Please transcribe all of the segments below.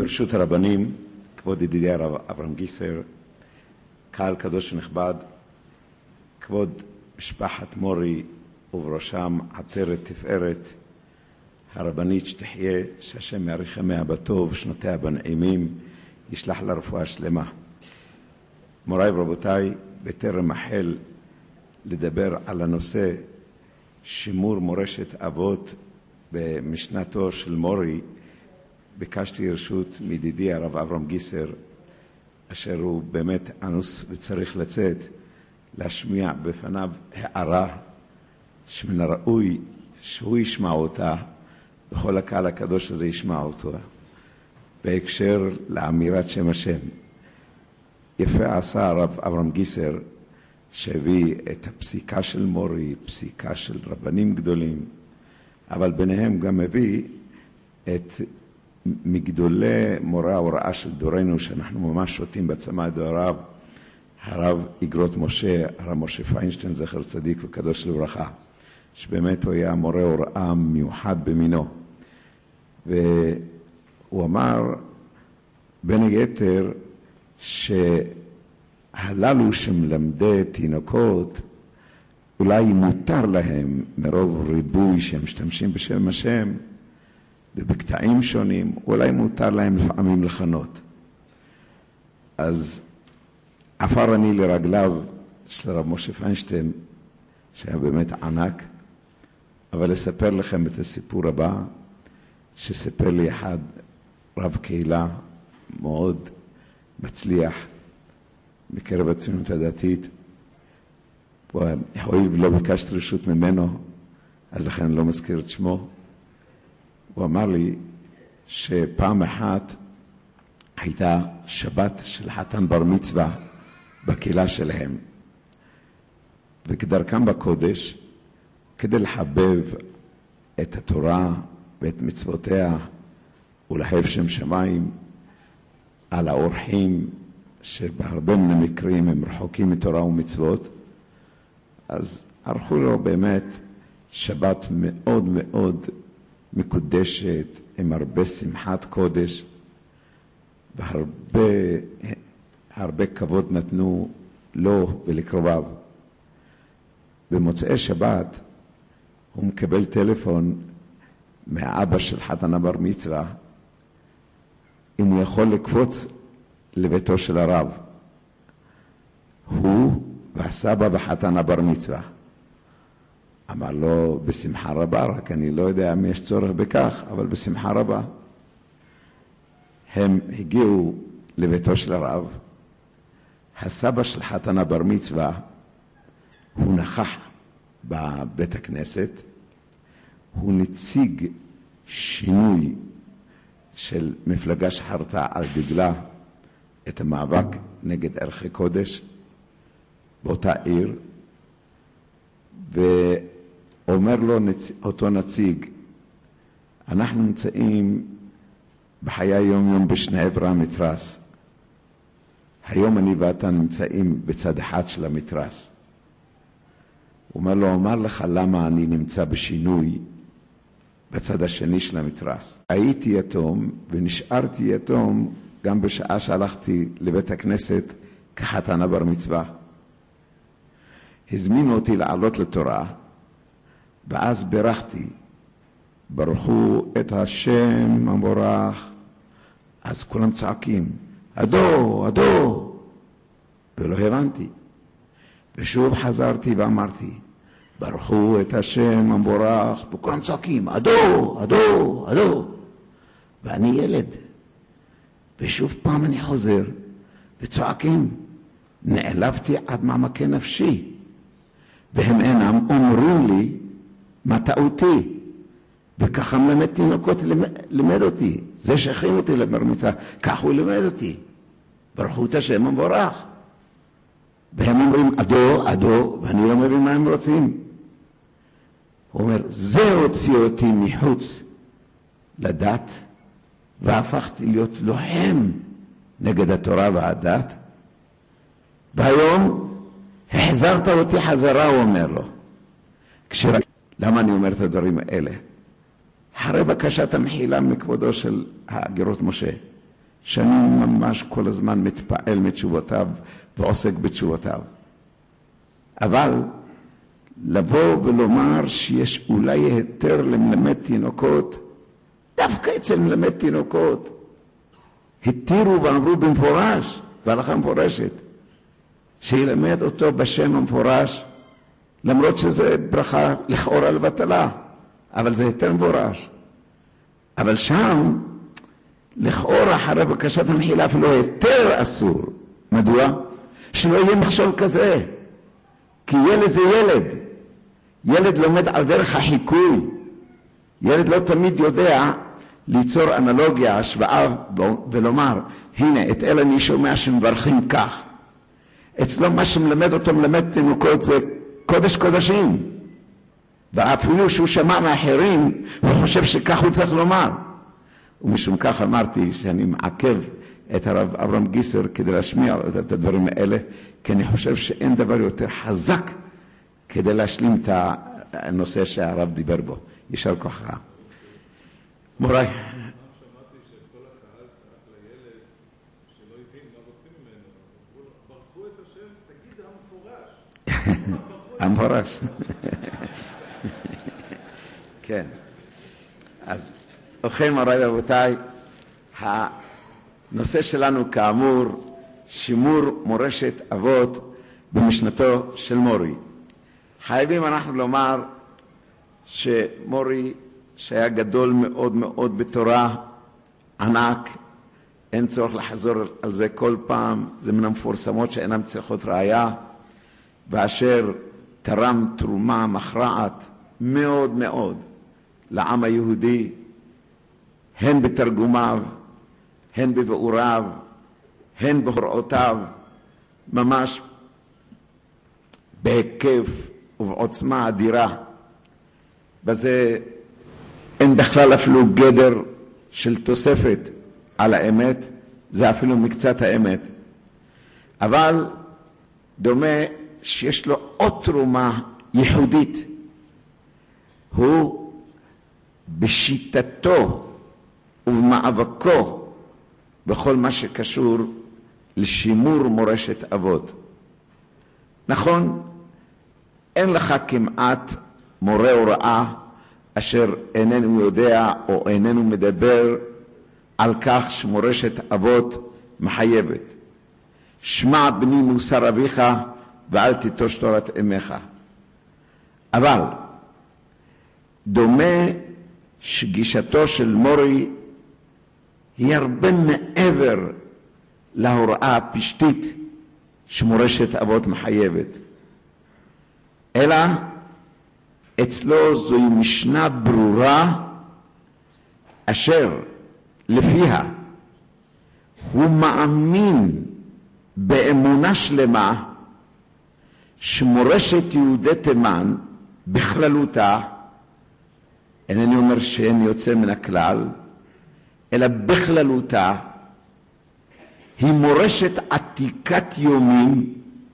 ברשות הרבנים, כבוד ידידי הרב אברהם גיסר, קהל קדוש ונכבד, כבוד משפחת מורי ובראשם עטרת תפארת, הרבנית שתחיה, שהשם יאריך ימיה בטוב, שנותיה בנעימים, ישלח לה רפואה שלמה. מוריי ורבותיי, בטרם החל לדבר על הנושא שימור מורשת אבות במשנתו של מורי, ביקשתי רשות מידידי הרב אברהם גיסר, אשר הוא באמת אנוס וצריך לצאת, להשמיע בפניו הערה שמן הראוי שהוא ישמע אותה, וכל הקהל הקדוש הזה ישמע אותו, בהקשר לאמירת שם השם. יפה עשה הרב אברהם גיסר שהביא את הפסיקה של מורי, פסיקה של רבנים גדולים, אבל ביניהם גם הביא את מגדולי מורה ההוראה של דורנו, שאנחנו ממש שותים בצמא דבריו, הרב איגרות משה, הרב משה פיינשטיין, זכר צדיק וקדוש לברכה, שבאמת הוא היה מורה הוראה מיוחד במינו. והוא אמר בין היתר שהללו שמלמדי תינוקות, אולי מותר להם מרוב ריבוי שהם משתמשים בשם השם ובקטעים שונים, אולי מותר להם לפעמים לחנות. אז עפר אני לרגליו של הרב משה פיינשטיין, שהיה באמת ענק, אבל לספר לכם את הסיפור הבא, שסיפר לי אחד רב קהילה מאוד מצליח מקרב הציונות הדתית, הואיל ולא ביקשת רשות ממנו, אז לכן אני לא מזכיר את שמו. הוא אמר לי שפעם אחת הייתה שבת של חתן בר מצווה בקהילה שלהם, וכדרכם בקודש, כדי לחבב את התורה ואת מצוותיה ולהב שם שמיים על האורחים שבהרבה מן המקרים הם רחוקים מתורה ומצוות, אז ערכו לו באמת שבת מאוד מאוד מקודשת, עם הרבה שמחת קודש, והרבה כבוד נתנו לו ולקרוביו. במוצאי שבת הוא מקבל טלפון מהאבא של חתן הבר מצווה, אם הוא יכול לקפוץ לביתו של הרב. הוא והסבא וחתן הבר מצווה. אמר לו, בשמחה רבה, רק אני לא יודע אם יש צורך בכך, אבל בשמחה רבה. הם הגיעו לביתו של הרב. הסבא של חתן הבר מצווה, הוא נכח בבית הכנסת, הוא נציג שינוי של מפלגה שחרתה על דגלה את המאבק נגד ערכי קודש באותה עיר, ואומר לו אותו נציג, אנחנו נמצאים בחיי יום בשני עברי המתרס. היום אני ואתה נמצאים בצד אחד של המתרס. הוא אומר לו, אומר לך למה אני נמצא בשינוי בצד השני של המתרס. הייתי יתום ונשארתי יתום גם בשעה שהלכתי לבית הכנסת כחתן הבר מצווה. הזמינו אותי לעלות לתורה, ואז ברכתי, ברכו את השם המבורך. אז כולם צועקים, אדו, אדו, ולא הבנתי. ושוב חזרתי ואמרתי, ברכו את השם המבורך, וכולם צועקים, אדו, אדו, אדו. ואני ילד, ושוב פעם אני חוזר, וצועקים. נעלבתי עד מעמקי נפשי, והם אינם אומרים לי מה טעותי, וככה מלמד תינוקות לימד אותי. זה שהכין אותי לבר מצווה, כך הוא לימד אותי. ברכו את השם המבורך. והם אומרים אדו, אדו, ואני לא מבין מה הם רוצים. הוא אומר, זה הוציא אותי מחוץ לדת, והפכתי להיות לוחם נגד התורה והדת, והיום החזרת אותי חזרה, הוא אומר לו. למה אני אומר את הדברים האלה? אחרי בקשת המחילה מכבודו של הגרות משה, שאני ממש כל הזמן מתפעל מתשובותיו ועוסק בתשובותיו. אבל לבוא ולומר שיש אולי היתר למלמד תינוקות, דווקא אצל מלמד תינוקות, התירו ואמרו במפורש, בהלכה מפורשת, שילמד אותו בשם המפורש, למרות שזה ברכה לכאורה לבטלה, אבל זה היתר מפורש. אבל שם, לכאורה אחרי בקשת המחילה אפילו היתר אסור. מדוע? שלא יהיה מכשול כזה. כי ילד זה ילד. ילד לומד על דרך החיקוי. ילד לא תמיד יודע ליצור אנלוגיה, השוואה, ולומר, הנה, את אלה אני שומע שמברכים כך. אצלו מה שמלמד אותו מלמד תינוקות זה קודש קודשים. ואפילו שהוא שמע מאחרים, הוא חושב שכך הוא צריך לומר. ומשום כך אמרתי שאני מעכב את הרב אברהם גיסר כדי להשמיע את הדברים האלה, כי אני חושב שאין דבר יותר חזק כדי להשלים את הנושא שהרב דיבר בו. יישר כוחך. מוריי. שמעתי שכל הקהל צעק לילד שלא הבין מה רוצים ממנו, אז ברכו את השם, תגיד המפורש. המפורש. כן. אז אוכן מוריי רבותיי, הנושא שלנו כאמור שימור מורשת אבות במשנתו של מורי. חייבים אנחנו לומר שמורי שהיה גדול מאוד מאוד בתורה, ענק, אין צורך לחזור על זה כל פעם, זה מן המפורסמות שאינם צריכות ראיה, ואשר תרם תרומה מכרעת מאוד מאוד לעם היהודי, הן בתרגומיו, הן בבאוריו, הן בהוראותיו, ממש בהיקף ובעוצמה אדירה. בזה אין בכלל אפילו גדר של תוספת על האמת, זה אפילו מקצת האמת. אבל דומה שיש לו עוד תרומה ייחודית, הוא בשיטתו ובמאבקו בכל מה שקשור לשימור מורשת אבות. נכון, אין לך כמעט מורה הוראה אשר איננו יודע או איננו מדבר על כך שמורשת אבות מחייבת. שמע בני מוסר אביך ואל תיטוש תורת אמך. אבל דומה שגישתו של מורי היא הרבה מעבר להוראה הפשטית שמורשת אבות מחייבת, אלא אצלו זוהי משנה ברורה אשר לפיה הוא מאמין באמונה שלמה שמורשת יהודי תימן בכללותה, אינני אומר שאין יוצא מן הכלל, אלא בכללותה, היא מורשת עתיקת יומין,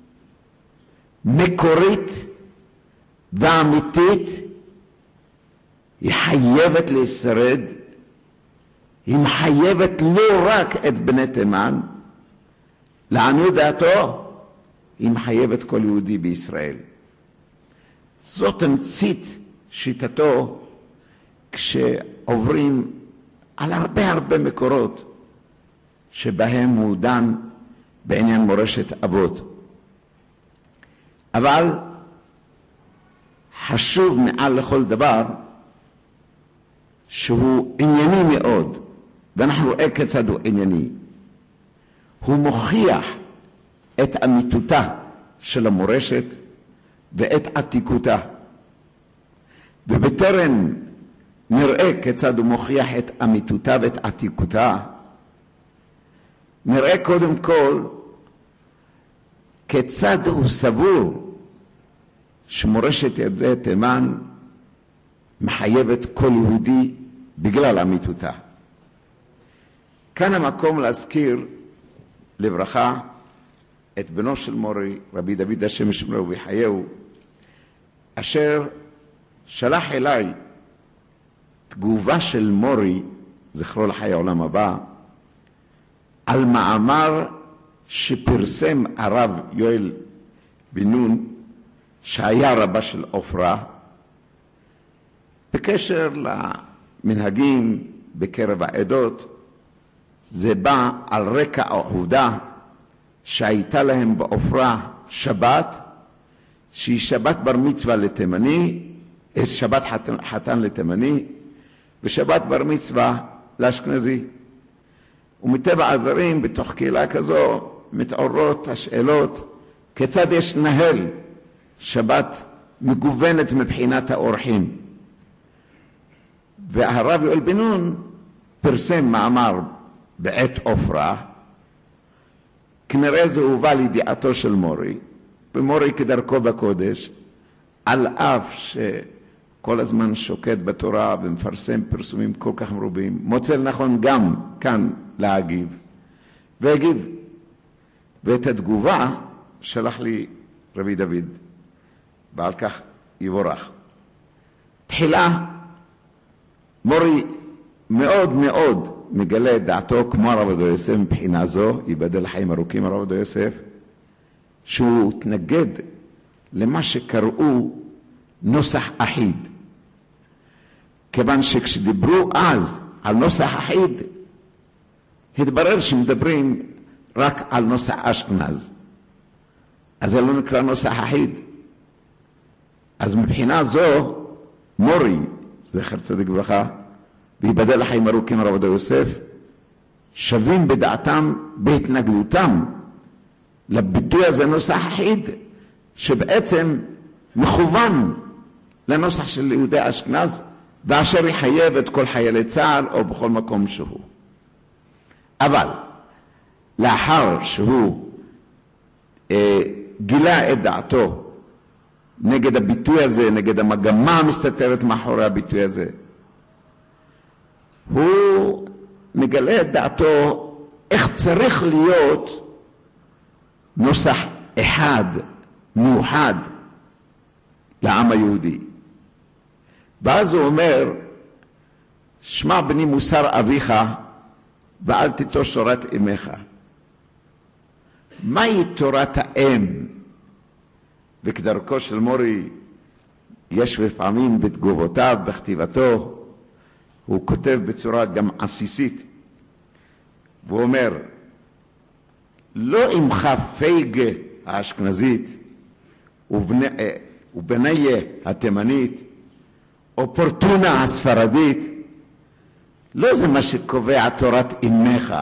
מקורית ואמיתית, היא חייבת לשרד, היא מחייבת לא רק את בני תימן, לעניות דעתו, היא מחייבת כל יהודי בישראל. זאת תמצית שיטתו כשעוברים על הרבה מקורות שבהם הוא דן בעניין מורשת אבות. אבל חשוב מעל לכל דבר שהוא ענייני מאוד, ואנחנו רואים כיצד הוא ענייני. הוא מוכיח את אמיתותה של המורשת ואת עתיקותה. ובטרם נראה כיצד הוא מוכיח את אמיתותה ואת עתיקותה, נראה קודם כל כיצד הוא סבור שמורשת יהודי תימן מחייבת כל יהודי בגלל אמיתותה. כאן המקום להזכיר לברכה את בנו של מורי, רבי דוד השם ישמרהו ויחייהו, אשר שלח אליי תגובה של מורי, זכרו לחיי העולם הבא, על מאמר שפרסם הרב יואל בן נון, שהיה רבה של עופרה, בקשר למנהגים בקרב העדות. זה בא על רקע העובדה שהייתה להם בעופרה שבת, שהיא שבת בר מצווה לתימני, שבת חתן לתימני, ושבת בר מצווה לאשכנזי. ומטבע הדברים, בתוך קהילה כזו, מתעוררות השאלות, כיצד יש לנהל שבת מגוונת מבחינת האורחים. והרב יואל בן נון פרסם מאמר בעת עופרה, כנראה זה הובא לידיעתו של מורי, ומורי כדרכו בקודש, על אף שכל הזמן שוקד בתורה ומפרסם פרסומים כל כך מרובים, מוצא לנכון גם כאן להגיב, והגיב. ואת התגובה שלח לי רבי דוד, ועל כך יבורך. תחילה, מורי מאוד מאוד מגלה את דעתו כמו הרב עובדיה יוסף מבחינה זו, ייבדל לחיים ארוכים הרב עובדיה יוסף, שהוא התנגד למה שקראו נוסח אחיד. כיוון שכשדיברו אז על נוסח אחיד, התברר שמדברים רק על נוסח אשכנז. אז זה לא נקרא נוסח אחיד. אז מבחינה זו, מורי, זכר צדיק וברכה, וייבדל לחיים ארוכים הרב עובדיה יוסף, שווים בדעתם, בהתנגדותם לביטוי הזה נוסח אחיד, שבעצם מכוון לנוסח של יהודי אשכנז, ואשר יחייב את כל חיילי צה"ל או בכל מקום שהוא. אבל לאחר שהוא גילה את דעתו נגד הביטוי הזה, נגד המגמה המסתתרת מאחורי הביטוי הזה, הוא מגלה את דעתו איך צריך להיות נוסח אחד, מאוחד, לעם היהודי. ואז הוא אומר, שמע בני מוסר אביך ואל תיטוש תורת אמך. מהי תורת האם? וכדרכו של מורי, יש לפעמים בתגובותיו, בכתיבתו, הוא כותב בצורה גם עסיסית, והוא אומר, לא אמך פייגה האשכנזית ובניה התימנית או פורטונה הספרדית, לא זה מה שקובע תורת אמך,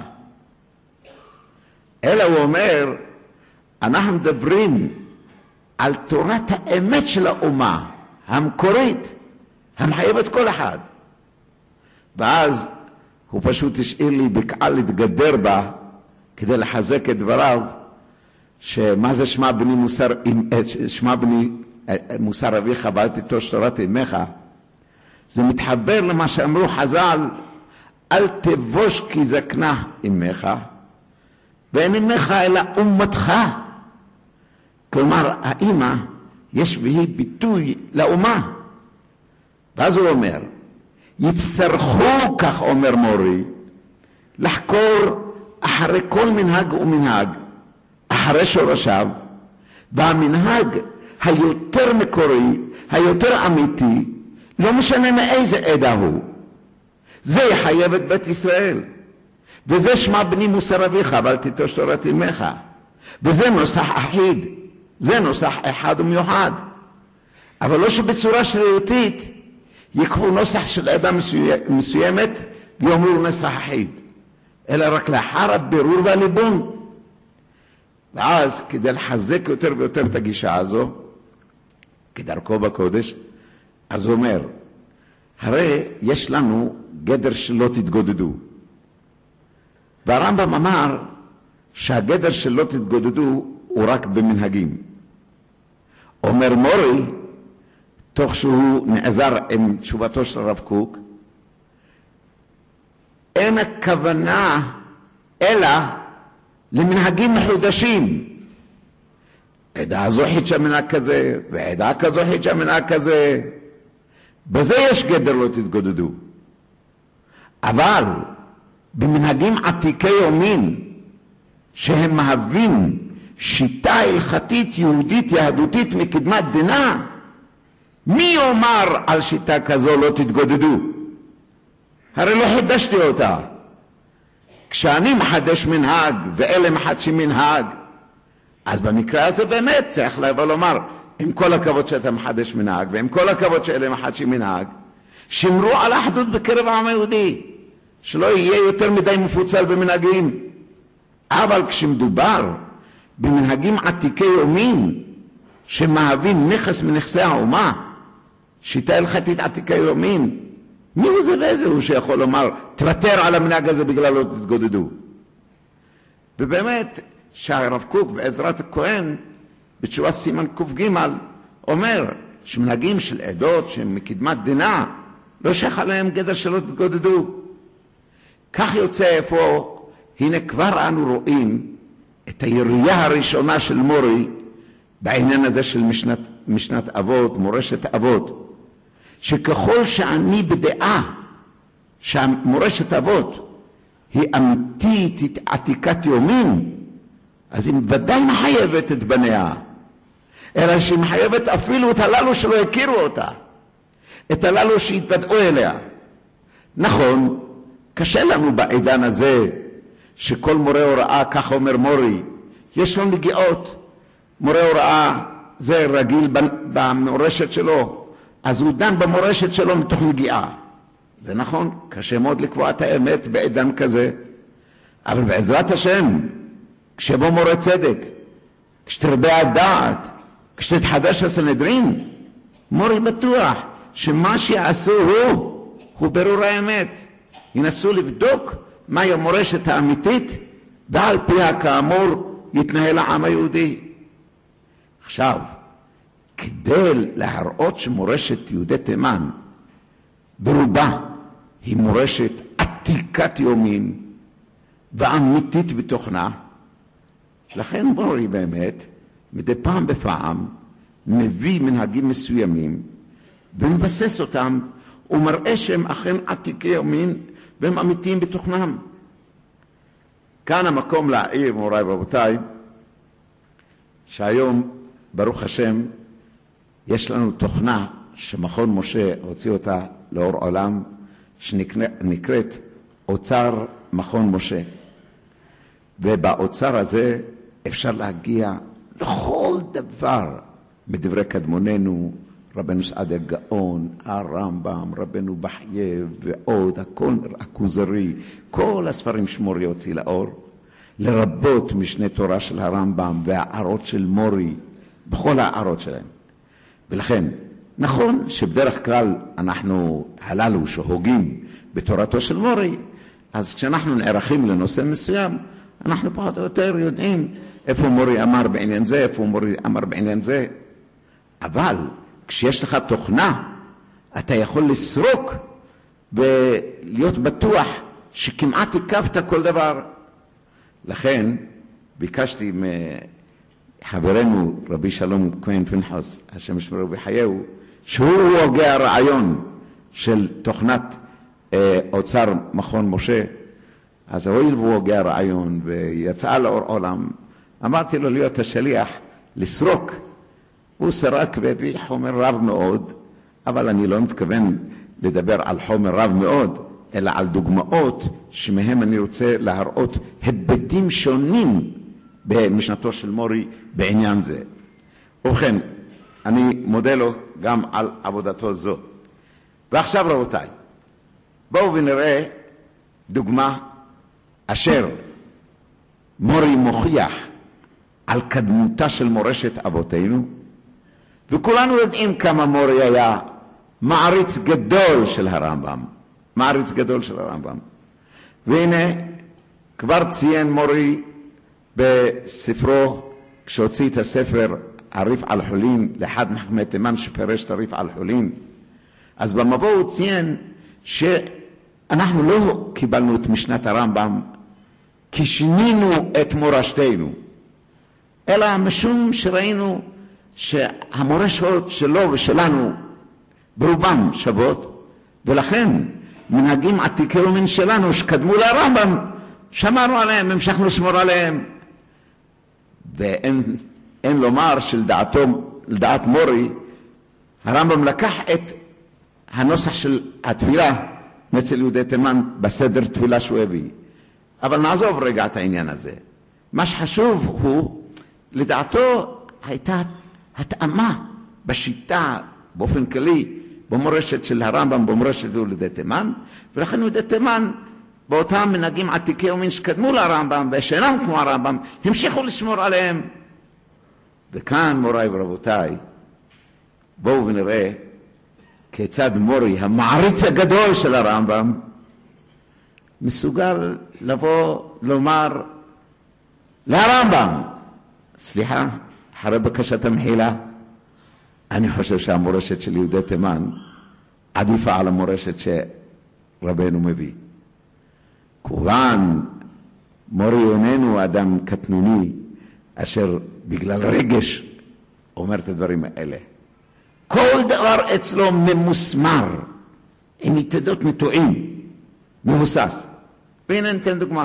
אלא הוא אומר, אנחנו מדברים על תורת האמת של האומה, המקורית, המחייבת כל אחד. ואז הוא פשוט השאיר לי בקעה להתגדר בה, כדי לחזק את דבריו, שמה זה שמע בני מוסר אביך ואל תיטוש תורת אמך, זה מתחבר למה שאמרו חז"ל, אל תבוש כי זקנה אמך, ואין אמך אלא אומתך. כלומר, האמא יש והיא ביטוי לאומה. ואז הוא אומר, יצטרכו, כך אומר מורי, לחקור אחרי כל מנהג ומנהג, אחרי שורשיו, והמנהג היותר מקורי, היותר אמיתי, לא משנה מאיזה עדה הוא. זה יחייב את בית ישראל. וזה שמע בני מוסר אביך ואל תיטוש תורת אמך. וזה נוסח אחיד, זה נוסח אחד ומיוחד. אבל לא שבצורה שרירותית יקחו נוסח של עדה מסוימת ויאמרו נוסח אחיד, אלא רק לאחר הבירור והליבון. ואז כדי לחזק יותר ויותר את הגישה הזו, כדרכו בקודש, אז הוא אומר, הרי יש לנו גדר שלא תתגודדו. והרמב"ם אמר שהגדר שלא תתגודדו הוא רק במנהגים. אומר מורי, תוך שהוא נעזר עם תשובתו של הרב קוק, אין הכוונה אלא למנהגים מחודשים. עדה זו חידשה מנהג כזה, ועדה כזו חידשה מנהג כזה. בזה יש גדר לא תתגודדו. אבל במנהגים עתיקי יומין, שהם מהווים שיטה הלכתית יהודית יהדותית מקדמת דנא, מי אומר על שיטה כזו לא תתגודדו? הרי לא חידשתי אותה. כשאני מחדש מנהג ואלה מחדשים מנהג, אז במקרה הזה באמת צריך לבוא לומר, עם כל הכבוד שאתה מחדש מנהג ועם כל הכבוד שאלה מחדשים מנהג, שמרו על האחדות בקרב העם היהודי, שלא יהיה יותר מדי מפוצל במנהגים. אבל כשמדובר במנהגים עתיקי יומין שמהווים נכס מנכסי האומה, שיטה הלכתית עתיקי יומין, מי הוא זה ואיזה הוא שיכול לומר תוותר על המנהג הזה בגלל לא תתגודדו? ובאמת שהרב קוק בעזרת הכהן בתשובה סימן ק"ג אומר שמנהגים של עדות שהם מקדמת דנא לא שייך עליהם גדר שלא תתגודדו. כך יוצא איפה, הנה כבר אנו רואים את הירייה הראשונה של מורי בעניין הזה של משנת אבות, מורשת אבות, שככל שאני בדעה שהמורשת אבות היא אמיתית עתיקת יומין, אז היא ודאי מחייבת את בניה, אלא שהיא מחייבת אפילו את הללו שלא הכירו אותה, את הללו שהתוודעו אליה. נכון, קשה לנו בעידן הזה שכל מורה הוראה, כך אומר מורי, יש לו נגיעות. מורה הוראה זה רגיל במורשת שלו, אז הוא דן במורשת שלו מתוך נגיעה. זה נכון, קשה מאוד לקבוע את האמת בעידן כזה, אבל בעזרת השם, כשבוא מורה צדק, כשתרבה הדעת, כשתתחדש הסנהדרין, מורי בטוח שמה שיעשו הוא ברור האמת. ינסו לבדוק מהי המורשת האמיתית, ועל פיה כאמור יתנהל העם היהודי. עכשיו, כדי להראות שמורשת יהודי תימן ברובה היא מורשת עתיקת יומין ואמיתית בתוכנה, לכן מורי באמת מדי פעם בפעם מביא מנהגים מסוימים ומבסס אותם ומראה שהם אכן עתיקי יומין והם אמיתיים בתוכנם. כאן המקום להעיר, מוריי ורבותיי, שהיום ברוך השם יש לנו תוכנה שמכון משה הוציא אותה לאור עולם, שנקראת אוצר מכון משה. ובאוצר הזה אפשר להגיע לכל דבר מדברי קדמוננו, רבנו סעדיה גאון, הרמב"ם, רבנו בחייה ועוד, הכל הכוזרי, כל הספרים שמורי הוציא לאור, לרבות משנה תורה של הרמב"ם והערות של מורי, בכל הערות שלהם. ולכן, נכון שבדרך כלל אנחנו הללו שהוגים בתורתו של מורי, אז כשאנחנו נערכים לנושא מסוים, אנחנו פחות או יותר יודעים איפה מורי אמר בעניין זה, איפה מורי אמר בעניין זה. אבל כשיש לך תוכנה, אתה יכול לסרוק ולהיות בטוח שכמעט עקבת כל דבר. לכן ביקשתי מחברנו רבי שלום כהן פנחס, השם ישמרו בחייהו, שהוא הוגה הרעיון של תוכנת אוצר מכון משה. אז הואיל והוא הוגה הרעיון ויצא לאור עולם, אמרתי לו להיות השליח לסרוק. הוא סרק והביא חומר רב מאוד, אבל אני לא מתכוון לדבר על חומר רב מאוד, אלא על דוגמאות שמהם אני רוצה להראות היבטים שונים במשנתו של מורי בעניין זה. ובכן, אני מודה לו גם על עבודתו זו. ועכשיו רבותיי, בואו ונראה דוגמה אשר מורי מוכיח על קדמותה של מורשת אבותינו, וכולנו יודעים כמה מורי היה מעריץ גדול של הרמב"ם, מעריץ גדול של הרמב"ם. והנה, כבר ציין מורי בספרו, כשהוציא את הספר הריף על חולין, לאחד מחכמי תימן שפרש את הריף על חולין, אז במבוא הוא ציין שאנחנו לא קיבלנו את משנת הרמב"ם כי שינינו את מורשתנו, אלא משום שראינו שהמורשות שלו ושלנו ברובם שוות, ולכן מנהגים עתיקי יומין שלנו שקדמו לרמב"ם, שמרנו עליהם, המשכנו לשמור עליהם, ואין לומר שלדעת מורי, הרמב"ם לקח את הנוסח של התפילה אצל יהודי תימן בסדר תפילה שהוא הביא. אבל נעזוב רגע את העניין הזה. מה שחשוב הוא, לדעתו הייתה התאמה בשיטה, באופן כללי, במורשת של הרמב"ם, במורשת יהודי תימן, ולכן יהודי תימן, באותם מנהגים עתיקי יומין שקדמו לרמב"ם, ושאינם כמו הרמב"ם, המשיכו לשמור עליהם. וכאן, מוריי ורבותיי, בואו ונראה כיצד מורי, המעריץ הגדול של הרמב"ם, מסוגל לבוא לומר להרמב"ם, סליחה, אחרי בקשת המחילה, אני חושב שהמורשת של יהודי תימן עדיפה על המורשת שרבנו מביא. כמובן, מורי איננו אדם קטנוני, אשר בגלל רגש אומר את הדברים האלה. כל דבר אצלו ממוסמר, עם יתדות נטועים, מבוסס. והנה ניתן דוגמה.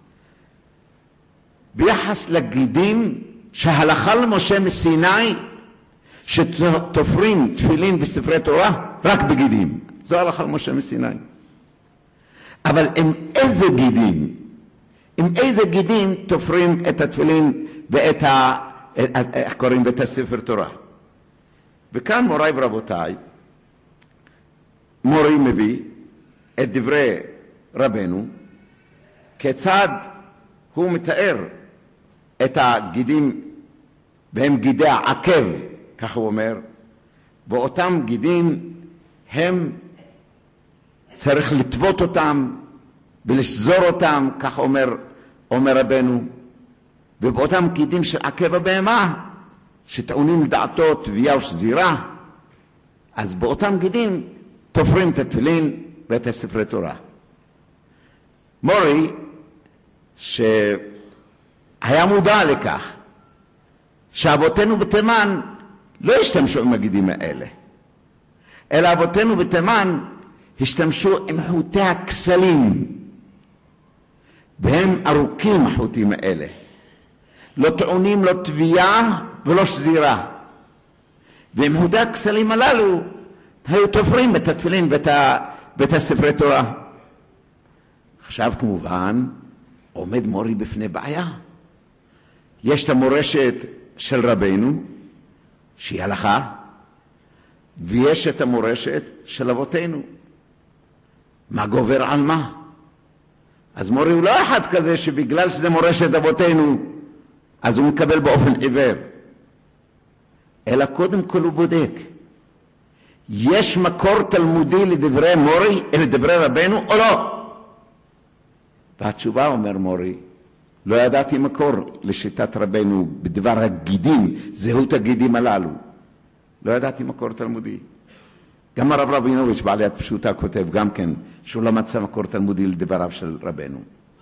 ביחס לגידים שהלכה למשה מסיני, שתופרים תפילין וספרי תורה רק בגידים. זו הלכה למשה מסיני. אבל עם איזה גידים תופרים את התפילין ואת איך קוראים את הספר תורה. וכאן מוריי ורבותיי, מורי מביא את דברי רבנו, כיצד הוא מתאר את הגידים, והם גידי העקב, כך הוא אומר, ואותם גידים הם צריך לטוות אותם ולשזור אותם, כך אומר רבנו, ובאותם גידים של עקב הבהמה, שטעונים לדעתו תביעה ושזירה, אז באותם גידים תופרים את התפילין ואת הספרי תורה. מורי, שהיה מודע לכך שאבותינו בתימן לא השתמשו עם הגידים האלה, אלא אבותינו בתימן השתמשו עם חוטי הכסלים, והם ארוכים החוטים האלה, לא טעונים, לא תביעה ולא שזירה, ועם חוטי הכסלים הללו היו תופרים את התפילין ואת הספרי תורה. עכשיו כמובן עומד מורי בפני בעיה. יש את המורשת של רבנו שהיא הלכה, ויש את המורשת של אבותינו. מה גובר על מה? אז מורי הוא לא אחד כזה שבגלל שזה מורשת אבותינו אז הוא מקבל באופן עיוור, אלא קודם כל הוא בודק, יש מקור תלמודי לדברי מורי, לדברי רבנו או לא? והתשובה, אומר מורי, לא ידעתי מקור לשיטת רבנו בדבר הגידים, זהות הגידים הללו. לא ידעתי מקור תלמודי. גם הרב רבינוביץ' בעלי הפשוטה כותב גם כן שהוא לא מצא מקור תלמודי לדבריו של רבנו.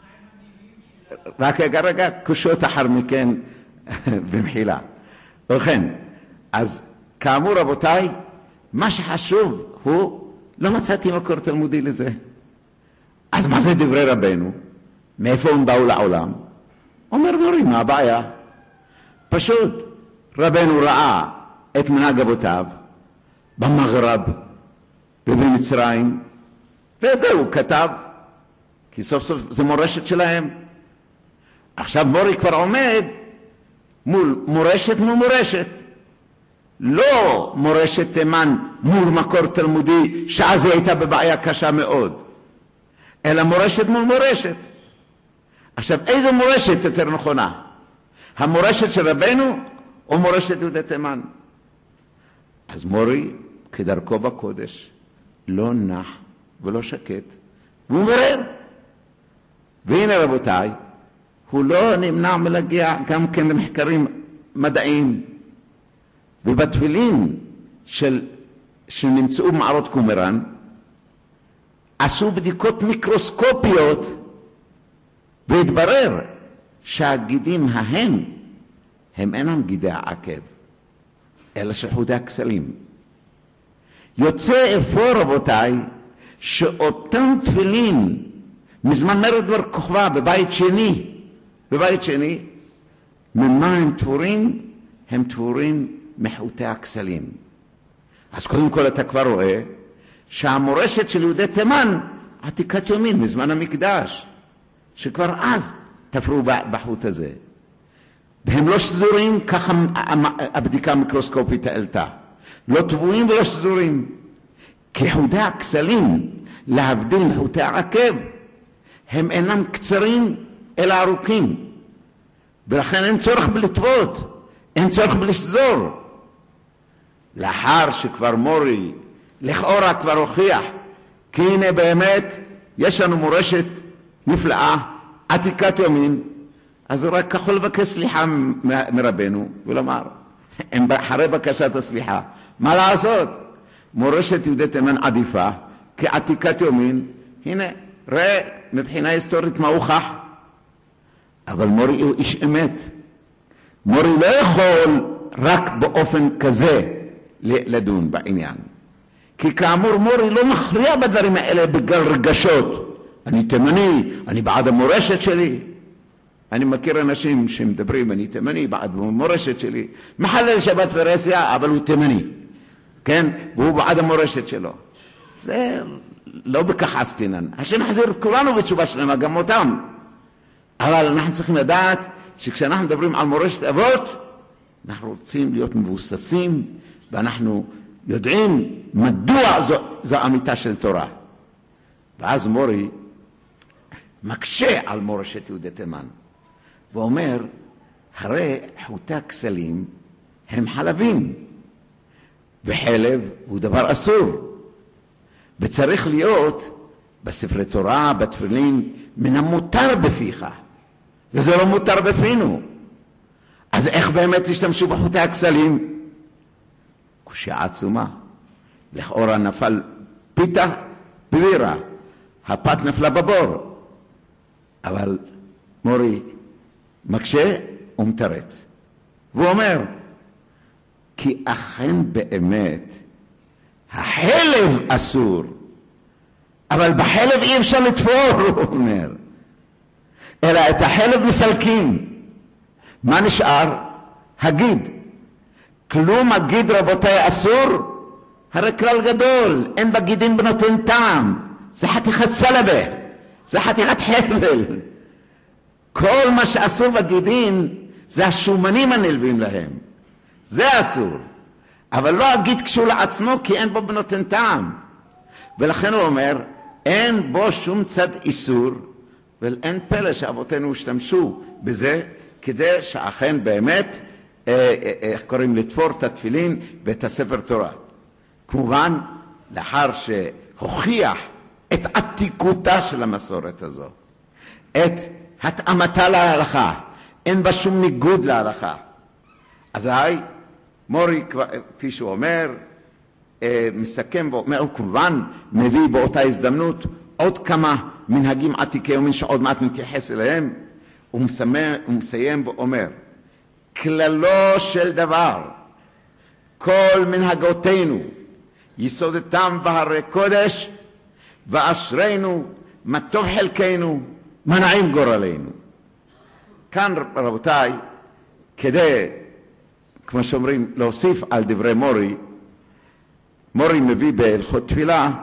רק רגע, קושות אחר מכן במחילה. ובכן, אז כאמור רבותיי, מה שחשוב הוא, לא מצאתי מקור תלמודי לזה. אז מה זה דברי רבנו? מאיפה הם באו לעולם? אומר מורי, מה הבעיה? פשוט, רבנו ראה את מנהג אבותיו במגרב ובמצרים, ואת זה הוא כתב, כי סוף סוף זה מורשת שלהם. עכשיו מורי כבר עומד מול מורשת מול מורשת, לא מורשת תימן מול מקור תלמודי, שאז היא הייתה בבעיה קשה מאוד, אלא מורשת מול מורשת. עכשיו, איזו מורשת יותר נכונה? המורשת של רבנו או מורשת יהודי תימן? אז מורי, כדרכו בקודש, לא נח ולא שקט, והוא מרר. והנה רבותיי, הוא לא נמנע מלהגיע גם כן למחקרים מדעיים. ובתפילין שנמצאו במערות קומראן, עשו בדיקות מיקרוסקופיות, והתברר שהגידים ההם, הם אינם גידי העקב, אלא של חוטי הכסלים. יוצא אפוא רבותיי, שאותם תפילין, מזמן מרד בר כוכבא בבית שני, ממה הם תפורים? הם תפורים מחוטי הכסלים. אז קודם כל אתה כבר רואה שהמורשת של יהודי תימן עתיקת יומין מזמן המקדש, שכבר אז תפרו בחוט הזה. והם לא שזורים, ככה הבדיקה המיקרוסקופית העלתה. לא טבועים ולא שזורים. כי חוטי הכסלים, להבדיל מחוטי העקב, הם אינם קצרים אלא ארוכים. ולכן אין צורך בלטבות, אין צורך בלשזור. לאחר שכבר מורי לכאורה כבר הוכיח כי הנה באמת יש לנו מורשת נפלאה, עתיקת יומין, אז הוא רק יכול לבקש סליחה מרבנו ולומר, הם אחרי בקשת הסליחה, מה לעשות? מורשת יהודי תימן עדיפה כעתיקת יומין. הנה, ראה מבחינה היסטורית מה הוכח. אבל מורי הוא איש אמת. מורי לא יכול רק באופן כזה לדון בעניין. כי כאמור מורי לא מכריע בדברים האלה בגלל רגשות. אני תימני, אני בעד המורשת שלי. אני מכיר אנשים שמדברים, אני תימני, בעד המורשת שלי. מחלל שבת ורסיה, אבל הוא תימני. כן? והוא בעד המורשת שלו. זה לא בכך עסקינן. השם חזיר את כולנו בתשובה שלנו, גם אותם. אבל אנחנו צריכים לדעת שכשאנחנו מדברים על מורשת אבות, אנחנו רוצים להיות מבוססים, ואנחנו יודעים מדוע זו אמיתה של תורה. ואז מורי מקשה על מורשת יהודי תימן, ואומר, הרי חוטי הכסלים הם חלבים, וחלב הוא דבר אסור, וצריך להיות בספרי תורה, בתפילין, מן המותר בפיך, וזה לא מותר בפינו. אז איך באמת תשתמשו בחוטי הכסלים? קושיה עצומה. לכאורה נפל פיתה בבירה, הפת נפלה בבור. אבל מורי מקשה ומתרץ. והוא אומר, כי אכן באמת החלב אסור, אבל בחלב אי אפשר לתפור, הוא אומר. אלא את החלב מסלקים. מה נשאר? הגיד. כלום הגיד רבותיי אסור? הרי כלל גדול, אין בגידים בנותן טעם. זה חתיכת סלבה, זה חתיכת חבל. כל מה שאסור בגידים זה השומנים הנלווים להם. זה אסור. אבל לא הגיד כשהוא לעצמו, כי אין בו בנותן טעם. ולכן הוא אומר, אין בו שום צד איסור, ואין פלא שאבותינו השתמשו בזה, כדי שאכן באמת, איך קוראים, לתפור את התפילין ואת הספר תורה. כמובן, לאחר שהוכיח את עתיקותה של המסורת הזו, את התאמתה להלכה, אין בה שום ניגוד להלכה. אז מורי, כפי שהוא אומר, מסכם ואומר, כמובן, מביא באותה הזדמנות עוד כמה מנהגים עתיקי יומין שעוד מעט נתייחס אליהם, הוא מסיים ואומר, כללו של דבר, כל מנהגותינו, יסודתם בהרי קודש, ואשרינו, מה טוב חלקנו, מה נעים גורלנו. כאן רבותיי, כדי, כמו שאומרים, להוסיף על דברי מורי, מורי מביא בהלכות תפילה,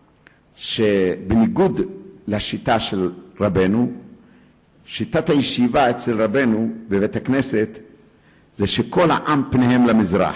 שבניגוד לשיטה של רבנו, שיטת הישיבה אצל רבנו בבית הכנסת, זה שכל העם פניהם למזרח.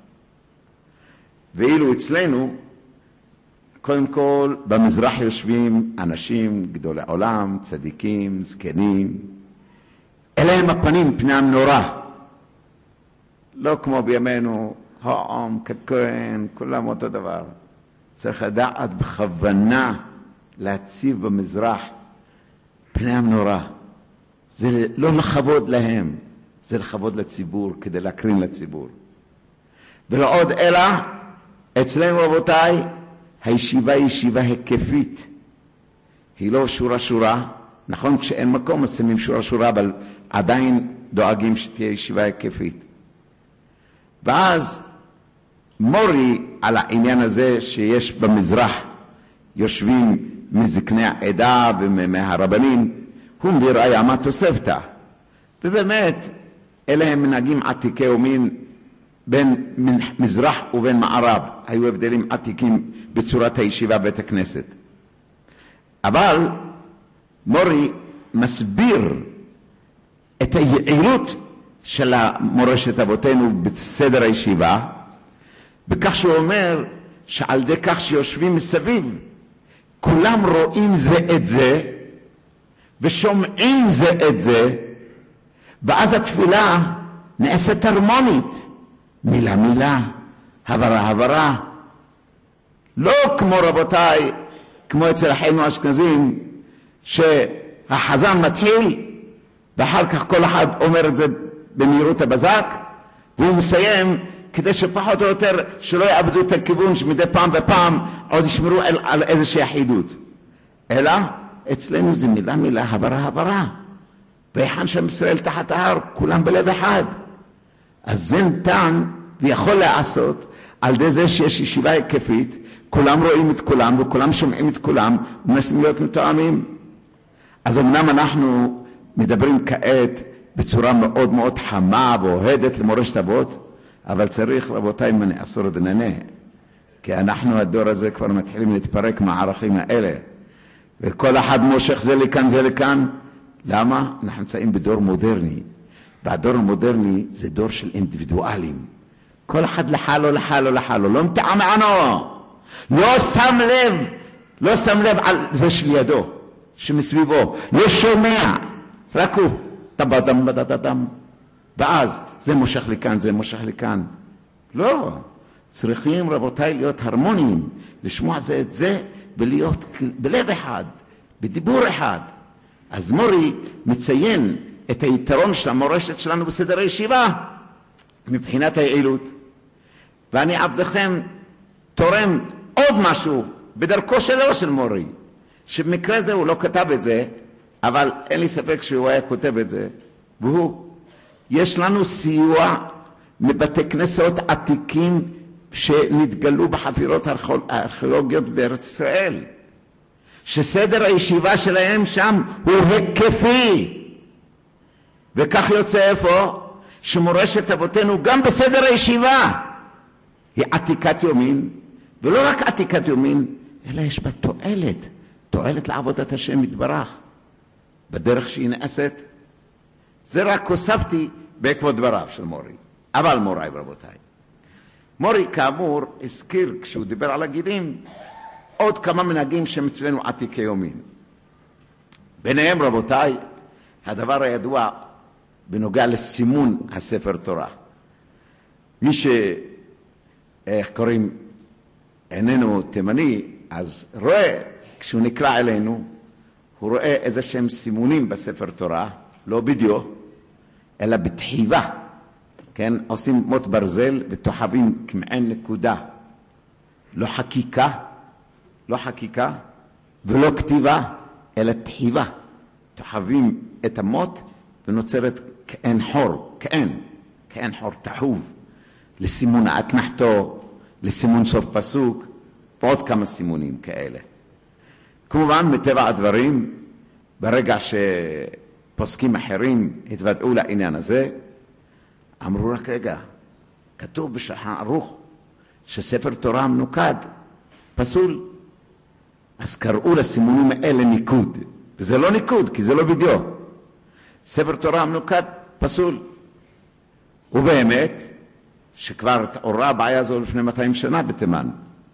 ואילו אצלנו, קודם כל, במזרח יושבים אנשים גדולי עולם, צדיקים, זקנים, אליהם הפנים, פני המנורה. לא כמו בימינו, העם, ככהן, כולם אותו דבר. צריך לדעת בכוונה להציב במזרח פני המנורה. זה לא לכבוד להם, זה לכבוד לציבור, כדי להקרין לציבור. ולא עוד אלא, אצלנו רבותיי, הישיבה היא ישיבה היקפית. היא לא שורה שורה. נכון, כשאין מקום אז שמים שורה שורה, אבל עדיין דואגים שתהיה ישיבה היקפית. ואז מורי על העניין הזה שיש במזרח יושבים מזקני העדה ומהרבנים, הוא מביא ראיה מה תוספתא. ובאמת אלה הם מנהגים עתיקי יומין בין מזרח ובין מערב. היו הבדלים עתיקים בצורת הישיבה בית הכנסת. אבל מורי מסביר את היעילות של המורשת אבותינו בסדר הישיבה, בכך שהוא אומר שעל ידי כך שיושבים מסביב, כולם רואים זה את זה, ושומעים זה את זה, ואז התפילה נעשית הרמונית, מילה מילה, הברה הברה. לא כמו רבותיי, כמו אצל אחינו האשכנזים, שהחזן מתחיל, ואחר כך כל אחד אומר את זה במהירות הבזק, והוא מסיים כדי שפחות או יותר שלא יאבדו את הכיוון שמדי פעם ופעם עוד ישמרו על איזושהי אחידות. אלא אצלנו זה מילה מילה, הברה הברה. והיכן שם ישראל תחת ההר, כולם בלב אחד. אז זה ניתן ויכול לעשות על ידי זה שיש ישיבה היקפית, כולם רואים את כולם וכולם שומעים את כולם ומנסים להיות מתואמים. אז אמנם אנחנו מדברים כעת בצורה מאוד מאוד חמה ואוהדת למורשת אבות, אבל צריך, רבותיי, מני אסור דננה, כי אנחנו הדור הזה כבר מתחילים להתפרק מהערכים האלה, וכל אחד מושך זה לכאן זה לכאן. למה? אנחנו נמצאים בדור מודרני, והדור המודרני זה דור של אינדיבידואלים, כל אחד לחלו לחלו לחלו, לא מתעמענו, לא שם לב על זה שלידו, שמסביבו, לא שומע, רק הוא טבדם בדדם, ואז זה מושך לכאן, זה מושך לכאן. לא, צריכים רבותיי להיות הרמוניים, לשמוע זה את זה ולהיות בלב אחד, בדיבור אחד. אז מורי מציין את היתרון של המורשת שלנו בסדר הישיבה מבחינת היעילות. ואני עבדכם תורם עוד משהו בדרכו שלו של מורי, שבמקרה זה הוא לא כתב את זה, אבל אין לי ספק שהוא היה כותב את זה, והוא, יש לנו סיוע מבתי כנסות עתיקים שנתגלו בחפירות הארכיאולוגיות בארץ ישראל, שסדר הישיבה שלהם שם הוא היקפי, וכך יוצא איפה שמורשת אבותינו גם בסדר הישיבה היא עתיקת יומין, ולא רק עתיקת יומין, אלא יש בה תועלת לעבודת השם יתברך בדרך שהיא נעשית. זה רק הוספתי בעקבות דבריו של מורי. אבל מוריי ורבותיי, מורי כאמור הזכיר כשהוא דיבר על הגידים עוד כמה מנהגים שהם אצלנו עתיקי יומין. ביניהם רבותיי הדבר הידוע בנוגע לסימון הספר תורה. מי איך קוראים איננו תימני, אז רואה כשהוא נקרא אלינו, הוא רואה איזה שהם סימונים בספר תורה, לא בדיוק, אלא בתחיבה. כן, עושים מות ברזל ותוחבים כמעין נקודה. לא חקיקה ולא כתיבה, אלא תחיבה. תוחבים את המות ונוצרת כאין חור, כאין חור תחוב, לסימון האתנחתו, לסימון סוף פסוק, ועוד כמה סימונים כאלה. כמובן, מטבע הדברים, ברגע שפוסקים אחרים התוודעו לעניין הזה, אמרו רק רגע, כתוב בשולחן ערוך שספר תורה מנוקד, פסול. אז קראו לסימונים האלה ניקוד, וזה לא ניקוד, כי זה לא בדיוק. ספר תורה מנוקד, פסול. ובאמת, שכבר התעוררה הבעיה הזו לפני 200 שנה בתימן,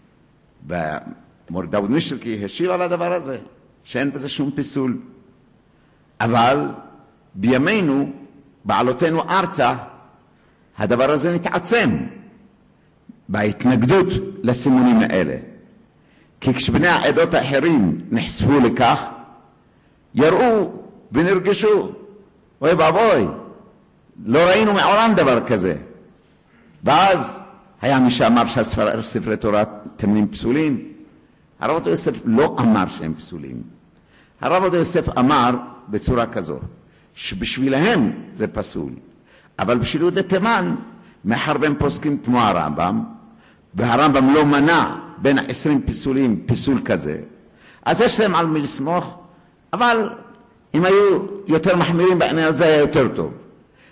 ומור דאוד מישרקי השיב על הדבר הזה, שאין בזה שום פיסול. אבל בימינו, בעלותינו ארצה, הדבר הזה נתעצם בהתנגדות לסימונים האלה. כי כשבני העדות האחרים נחשפו לכך, יראו ונרגשו, אוי ואבוי, לא ראינו מעולם דבר כזה. ואז היה מי שאמר שהספרי תורה תימנים פסולים. הרב עובדיה יוסף לא אמר שהם פסולים. הרב עובדיה יוסף אמר בצורה כזו, שבשבילהם זה פסול. אבל בשביל יהודי תימן, מאחר והם פוסקים כמו הרמב"ם, והרמב"ם לא מנע בין 20 פיסולים פיסול כזה, אז יש להם על מי לסמוך, אבל אם היו יותר מחמירים בעניין הזה היה יותר טוב.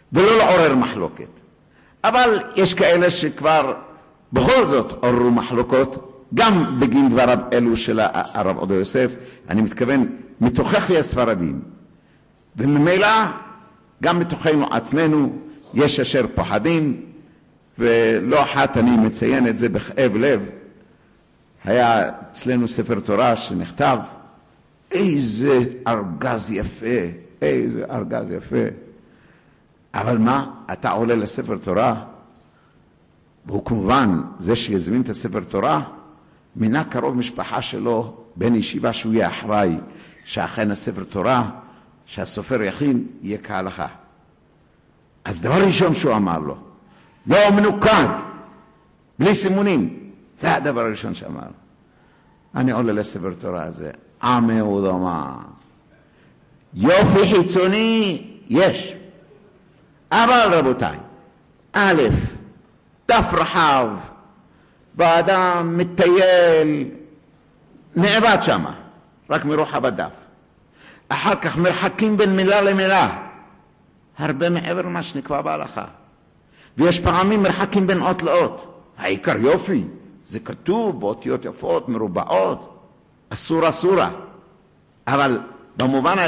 ולא לעורר מחלוקת. אבל יש כאלה שכבר בכל זאת עוררו מחלוקות, גם בגין דבריו אלו של הרב עובדיה יוסף, אני מתכוון מתוככי הספרדים. וממילא גם מתוכנו עצמנו יש אשר פוחדים, ולא אחת אני מציין את זה בכאב לב. היה אצלנו ספר תורה שנכתב, איזה ארגז יפה, איזה ארגז יפה. אבל מה, אתה עולה לספר תורה, והוא כמובן, זה שיזמין את הספר תורה, מינה קרוב משפחה שלו, בן ישיבה שהוא יהיה אחראי, שאכן הספר תורה, שהסופר יכין, יהיה כהלכה. אז דבר ראשון שהוא אמר לו, לא מנוקד, בלי סימונים. זה הדבר הראשון שאמר. אני עולה לספר תורה הזה, עמי ודומה. יופי חיצוני, יש. אבל רבותיי, א', דף רחב, באדם מטייל, נאבד שמה, רק מרוחב הדף. אחר כך מרחקים בין מילה למילה, הרבה מעבר למה שנקבע בהלכה. ויש פעמים מרחקים בין אות לאות. העיקר יופי, זה כתוב באותיות יפות, מרובעות, אסורה. אבל במובן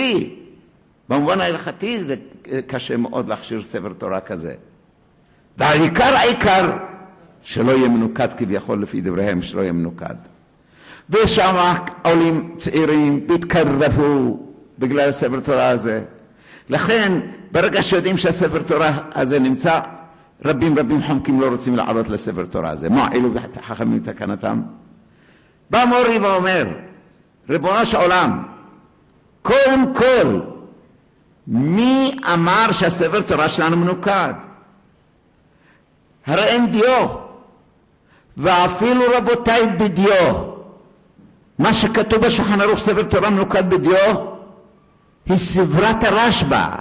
ההלכתי זה קשה מאוד להכשיר ספר תורה כזה. והעיקר, שלא יהיה מנוקד כביכול לפי דבריהם, שלא יהיה מנוקד. ושם עולים צעירים, התקרבו בגלל הספר תורה הזה. לכן, ברגע שיודעים שהספר תורה הזה נמצא, רבים חומקים לא רוצים לעלות לספר תורה הזה. מה, אלו חכמים תקנתם? בא מורי ואומר, ריבונו של עולם, קודם כל, מי אמר שהספר תורה שלנו מנוקד? הרי אין דיו, ואפילו רבותיי בדיו, מה שכתוב בשולחן ערוך ספר תורה מנוקד בדיו, היא סברת הרשב"א,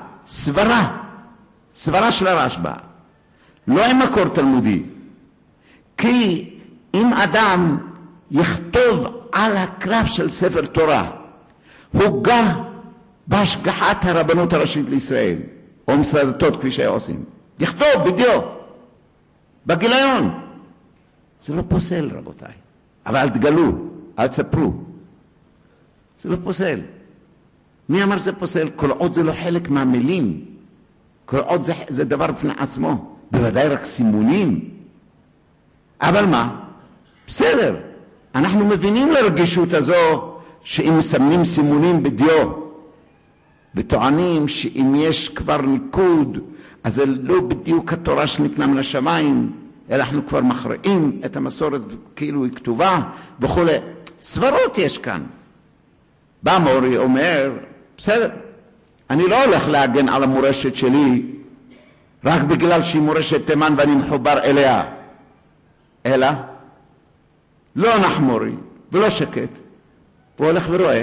סברה של הרשב"א, לא עם מקור תלמודי. כי אם אדם יכתוב על הקלף של ספר תורה, הוא גם בהשגחת הרבנות הראשית לישראל, או משרד הדתות כפי שהיה עושים, יכתוב בדיו, בגיליון, זה לא פוסל רבותיי. אבל אל תגלו, אל תספרו, זה לא פוסל. מי אמר זה פוסל? כל עוד זה לא חלק מהמילים, כל עוד זה דבר בפני עצמו, בוודאי רק סימונים. אבל מה? בסדר, אנחנו מבינים לרגישות הזו, שאם מסמנים סימונים בדיו, וטוענים שאם יש כבר ניקוד, אז זה לא בדיוק התורה שניתנה מן השמיים, אלא אנחנו כבר מכריעים את המסורת כאילו היא כתובה וכו'. סברות יש כאן. בא מורי אומר, בסדר, אני לא הולך להגן על המורשת שלי רק בגלל שהיא מורשת תימן ואני מחובר אליה, אלא לא נחמורי ולא שקט. הוא הולך ורואה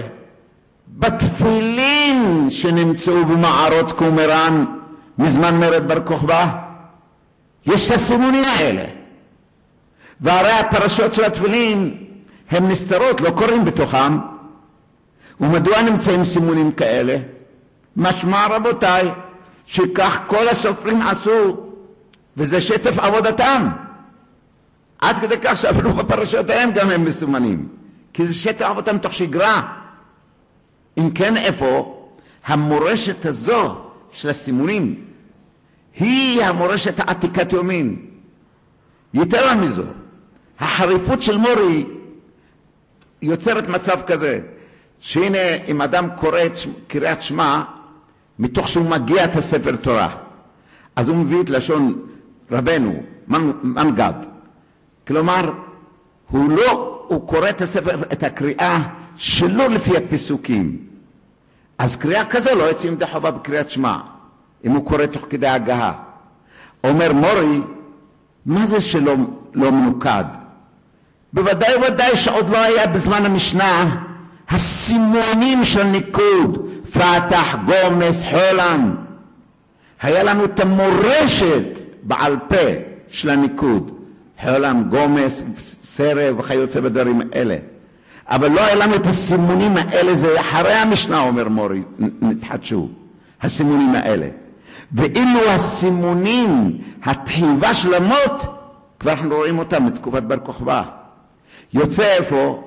בתפילין שנמצאו במערות קומראן מזמן מרד בר כוכבא, יש את הסימונים האלה. והרי הפרשות של התפילין הן נסתרות, לא קוראים בתוכם. ומדוע נמצאים סימונים כאלה? משמע רבותיי, שכך כל הסופרים עשו, וזה שטף עבודתם. עד כדי כך שאפילו בפרשותיהם גם הם מסומנים. כי זה שטף עבודתם תוך שגרה. אם כן, איפה המורשת הזו של הסימונים היא המורשת העתיקת יומין. יתרה מזו, החריפות של מורי יוצרת מצב כזה, שהנה אם אדם קורא את קריאת שמע, מתוך שהוא מגיע את הספר תורה, אז הוא מביא את לשון רבנו, מנגד. כלומר, הוא קורא את הספר, את הקריאה שלא לפי הפסוקים. אז קריאה כזו לא יוצאים ידי חובה בקריאת שמע, אם הוא קורא תוך כדי הגהה. אומר מורי, מה זה שלא מנוקד? בוודאי שעוד לא היה בזמן המשנה הסימונים של ניקוד, פתח, גומס, חולם. היה לנו את המורשת בעל פה של הניקוד, חולם, גומס, סרב וכיוצא בדברים אלה. אבל לא היה לנו את הסימונים האלה, זה אחרי המשנה, אומר מורי, נתחדשו הסימונים האלה. ואילו הסימונים, התחיבה של המות, כבר אנחנו רואים אותם מתקופת בר כוכבא. יוצא איפה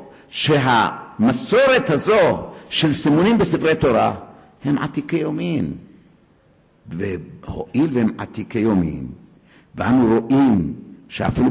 שהמסורת הזו של סימונים בספרי תורה הם עתיקי יומין. והואיל והם עתיקי יומין, ואנו רואים שאפילו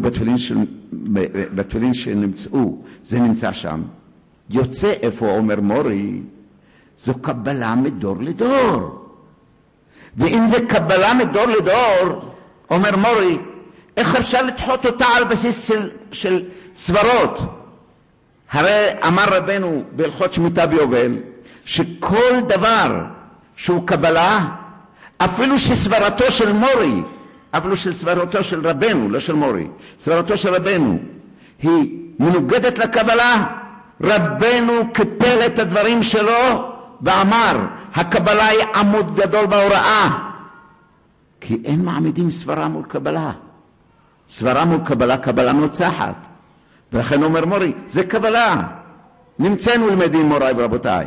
בתפילין שנמצאו, זה נמצא שם, יוצא איפה אומר מורי, זו קבלה מדור לדור. ואם זה קבלה מדור לדור, אומר מורי, איך אפשר לדחות אותה על בסיס של סברות? הרי אמר רבנו בהלכות שמיטה ויובל, שכל דבר שהוא קבלה, אפילו שסברתו של מורי, אפילו שסברתו של רבנו, לא של מורי, סברתו של רבנו, היא מנוגדת לקבלה, רבנו קיפל את הדברים שלו, ואמר, הקבלה היא עמוד גדול בהוראה, כי אין מעמידים סברה מול קבלה. סברה מול קבלה, קבלה נוצחת. ולכן אומר מורי, זה קבלה. נמצאנו למדים מוריי ורבותיי,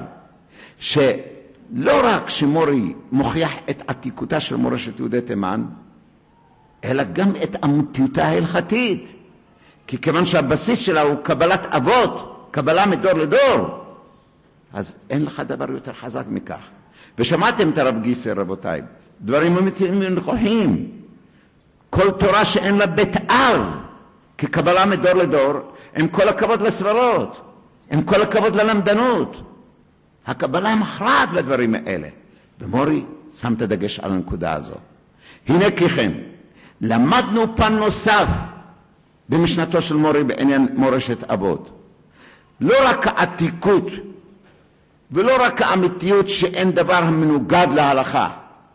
שלא רק שמורי מוכיח את עתיקותה של מורשת יהודי תימן, אלא גם את אמיתותה ההלכתית. כי כיוון שהבסיס שלה הוא קבלת אבות, קבלה מדור לדור, אז אין לך דבר יותר חזק מכך. ושמעתם את הרב גיסר, רבותיי, דברים אמיתיים ונכוחים. כל תורה שאין לה בית אב, כקבלה מדור לדור, עם כל הכבוד לסברות, עם כל הכבוד ללמדנות. הקבלה מכרעת בדברים האלה. ומורי שם את הדגש על הנקודה הזו. הנה כיכם, למדנו פן נוסף במשנתו של מורי בעניין מורשת אבות. לא רק העתיקות, ולא רק האמיתיות שאין דבר המנוגד להלכה,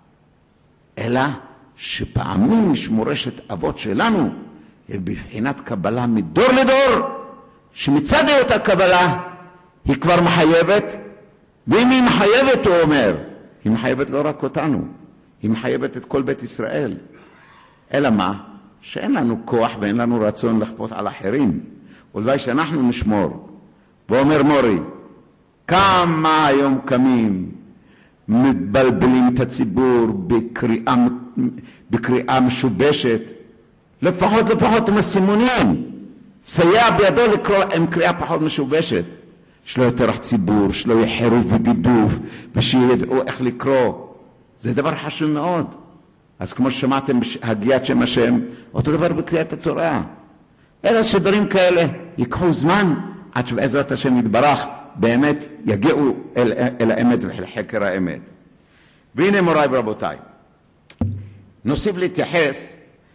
אלא שפעמים מורשת אבות שלנו היא בבחינת קבלה מדור לדור, שמצד אותה קבלה היא כבר מחייבת, ואם היא מחייבת, הוא אומר, היא מחייבת לא רק אותנו, היא מחייבת את כל בית ישראל. אלא מה? שאין לנו כוח ואין לנו רצון לכפות על אחרים, ולוואי שאנחנו נשמור. ואומר מורי, כמה היום קמים מתבלבלים את הציבור בקריאה משובשת, לפחות עם הסימונים, סייע בידו לקרוא עם קריאה פחות משובשת, שלא יטרח ציבור, שלא יהיה חירוף וגידוף, ושידעו איך לקרוא. זה דבר חשוב מאוד. אז כמו ששמעתם בהגיית שם השם, אותו דבר בקריאת התורה. אלא שדברים כאלה ייקחו זמן, עד שבעזרת השם יתברך, באמת יגיעו אל האמת ואל חקר האמת. והנה מוריי ורבותיי, נוסיף להתייחס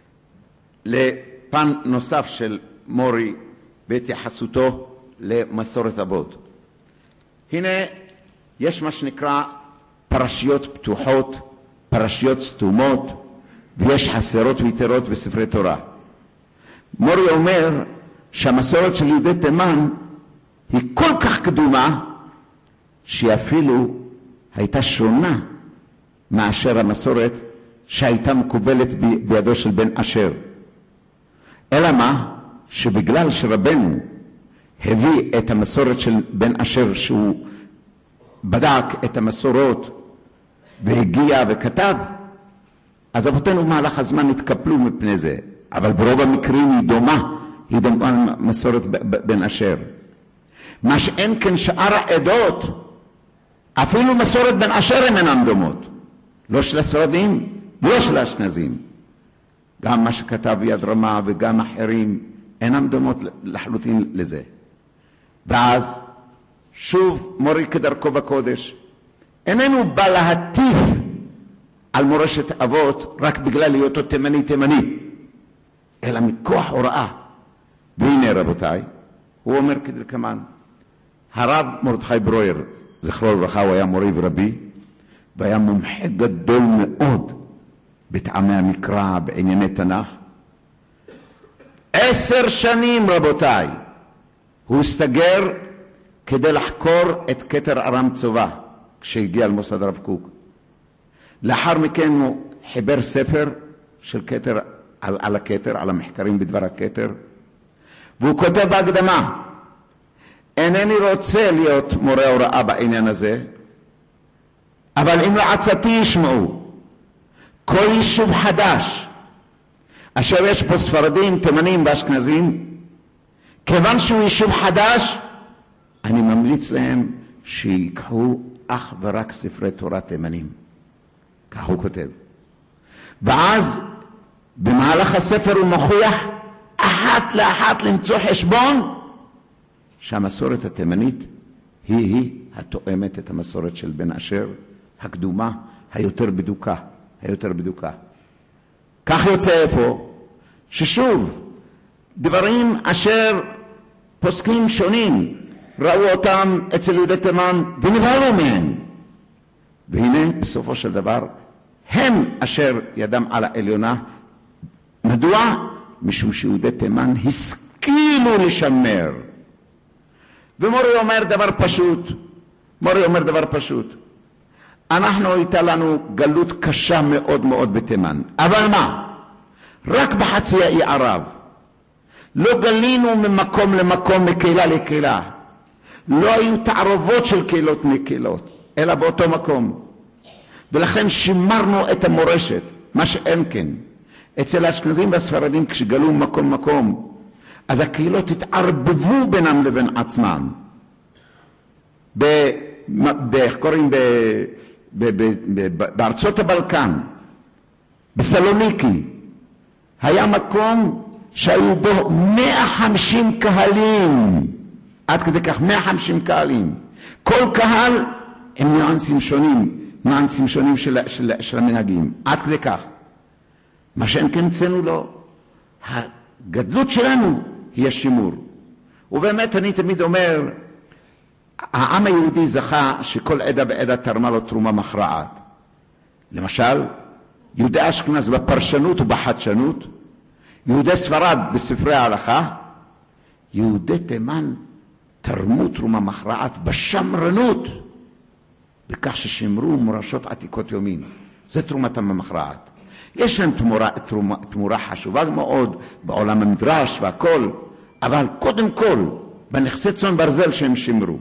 לפן נוסף של מורי בהתייחסותו למסורת אבות. הנה יש מה שנקרא פרשיות פתוחות, פרשיות סתומות, ויש חסרות ויתרות בספרי תורה. מורי אומר שהמסורת של יהודי תימן היא כל כך קדומה, שהיא אפילו הייתה שונה מאשר המסורת שהייתה מקובלת בידו של בן אשר. אלא מה? שבגלל שרבנו הביא את המסורת של בן אשר, שהוא בדק את המסורות והגיע וכתב, אז אבותינו במהלך הזמן התקפלו מפני זה. אבל ברוב המקרים היא דומה מסורת בן אשר. מה שאין כן שאר העדות, אפילו מסורת בן אשר הן אינן דומות. לא של הספרדים ולא של האשכנזים. גם מה שכתב יד רמה וגם אחרים אינם דומות לחלוטין לזה. ואז שוב מורי כדרכו בקודש, איננו בא להטיף על מורשת אבות רק בגלל היותו תימני, אלא מכוח הוראה. והנה רבותיי, הוא אומר כדלקמן, הרב מרדכי ברויר, זכרו לברכה, הוא היה מורי ורבי, והיה מומחה גדול מאוד בטעמי המקרא, בענייני תנ"ך. 10 שנים רבותיי, הוא הסתגר כדי לחקור את כתר ארם צובא, כשהגיע למוסד הרב קוק. לאחר מכן הוא חיבר ספר של כתר, על הכתר, על המחקרים בדבר הכתר, והוא כותב בהקדמה, אינני רוצה להיות מורה הוראה בעניין הזה, אבל אם לעצתי ישמעו, כל יישוב חדש, אשר יש פה ספרדים, תימנים ואשכנזים, כיוון שהוא יישוב חדש, אני ממליץ להם שיקחו אך ורק ספרי תורה תימנים. כך הוא כותב. ואז במהלך הספר הוא מוכיח אחת לאחת למצוא חשבון שהמסורת התימנית היא התואמת את המסורת של בן אשר, הקדומה, היותר בדוקה. כך יוצא איפה? ששוב, דברים אשר פוסקים שונים ראו אותם אצל יהודי תימן ונבהלו מהם. והנה בסופו של דבר הם אשר ידם על העליונה. מדוע? משום שיהודי תימן השכילו לשמר. ומורי אומר דבר פשוט. אנחנו הייתה לנו גלות קשה מאוד מאוד בתימן. אבל מה? רק בחצי האי ערב. לא גלינו ממקום למקום, מקהילה לקהילה. לא היו תערובות של קהילות מקהילות, אלא באותו מקום. ולכן שימרנו את המורשת, מה שאין כן. אצל האשכנזים והספרדים כשגלו מקום, אז הקהילות התערבבו בינם לבין עצמם. איך קוראים? בארצות הבלקן, בסלוניקי, היה מקום שהיו בו 150 קהלים, עד כדי כך 150 קהלים. כל קהל הם ניואנסים שונים של המנהגים, עד כדי כך. מה שאין כן אצלנו לא. הגדלות שלנו היא השימור. ובאמת אני תמיד אומר, העם היהודי זכה שכל עדה ועדה תרמה לו תרומה מכרעת. למשל, יהודי אשכנז בפרשנות ובחדשנות, יהודי ספרד בספרי ההלכה, יהודי תימן תרמו תרומה מכרעת בשמרנות, בכך ששימרו מורשות עתיקות יומין. זה תרומתם המכרעת. יש להם תמורה חשובה מאוד בעולם המדרש והכל, אבל קודם כל בנכסי צאן ברזל שהם שימרו.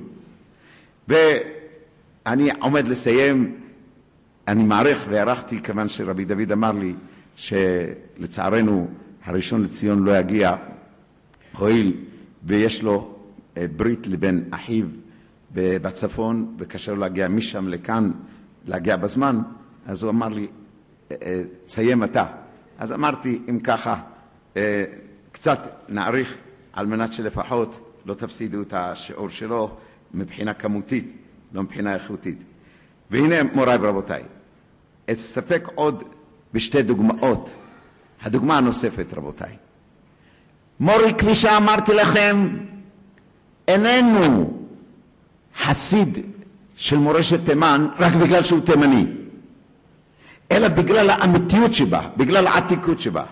ואני עומד לסיים, אני מעריך והערכתי כיוון שרבי דוד אמר לי שלצערנו הראשון לציון לא יגיע, הואיל ויש לו ברית לבן אחיו בצפון וקשה לו להגיע משם לכאן, להגיע בזמן, אז הוא אמר לי, תסיים אתה. אז אמרתי, אם ככה, קצת נעריך על מנת שלפחות לא תפסידו את השיעור שלו מבחינה כמותית, לא מבחינה איכותית. והנה מוריי ורבותיי, אסתפק עוד בשתי דוגמאות. הדוגמה הנוספת, רבותיי. מורי, כפי שאמרתי לכם, איננו חסיד של מורשת תימן רק בגלל שהוא תימני, אלא בגלל האמיתיות שבה, בגלל העתיקות שבה.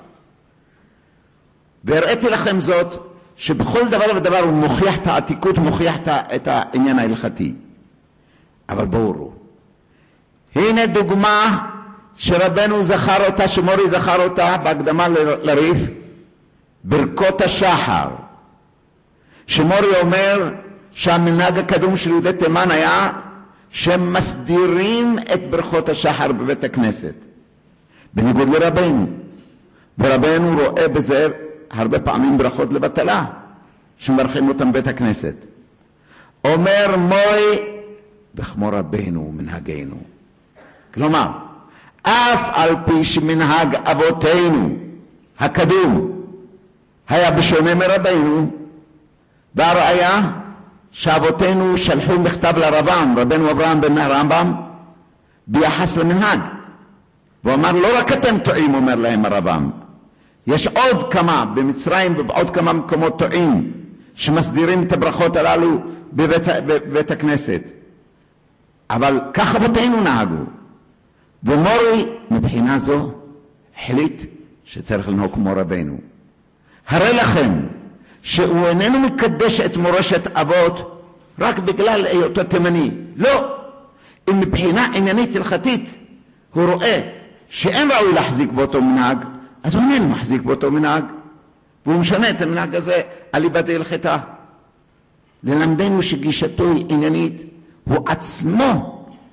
והראיתי לכם זאת, שבכל דבר ודבר הוא מוכיח את העתיקות, מוכיח את העניין ההלכתי. אבל בואו, הנה דוגמה שרבנו זכר אותה, שמורי זכר אותה בהקדמה לריף, ברכות השחר. שמורי אומר שהמנהג הקדום של יהודי תימן היה שהם מסדירים את ברכות השחר בבית הכנסת, בניגוד לרבנו. ורבנו רואה בזה הרבה פעמים ברכות לבטלה, שמברכים אותם בית הכנסת. אומר מורי, וכמו רבנו מנהגנו. כלומר, אף על פי שמנהג אבותינו הקדום היה בשונה מרבנו, והראיה שאבותינו שלחו מכתב לרבם, רבנו אברהם בן הרמב"ם, ביחס למנהג. והוא אמר, לא רק אתם טועים, אומר להם הרבם, יש עוד כמה במצרים ובעוד כמה מקומות טועים שמסדירים את הברכות הללו בבית הכנסת. אבל כך אבותינו נהגו. ומורי מבחינה זו החליט שצריך לנהוג כמו רבנו. הרי לכם שהוא איננו מקדש את מורשת אבות רק בגלל היותו תימני. לא. אם מבחינה עניינית הלכתית הוא רואה שאין ראוי להחזיק באותו מנהג, אז הוא איננו מחזיק באותו מנהג, והוא משנה את המנהג הזה על ליבת הלכתה. ללמדנו שגישתו היא עניינית, הוא עצמו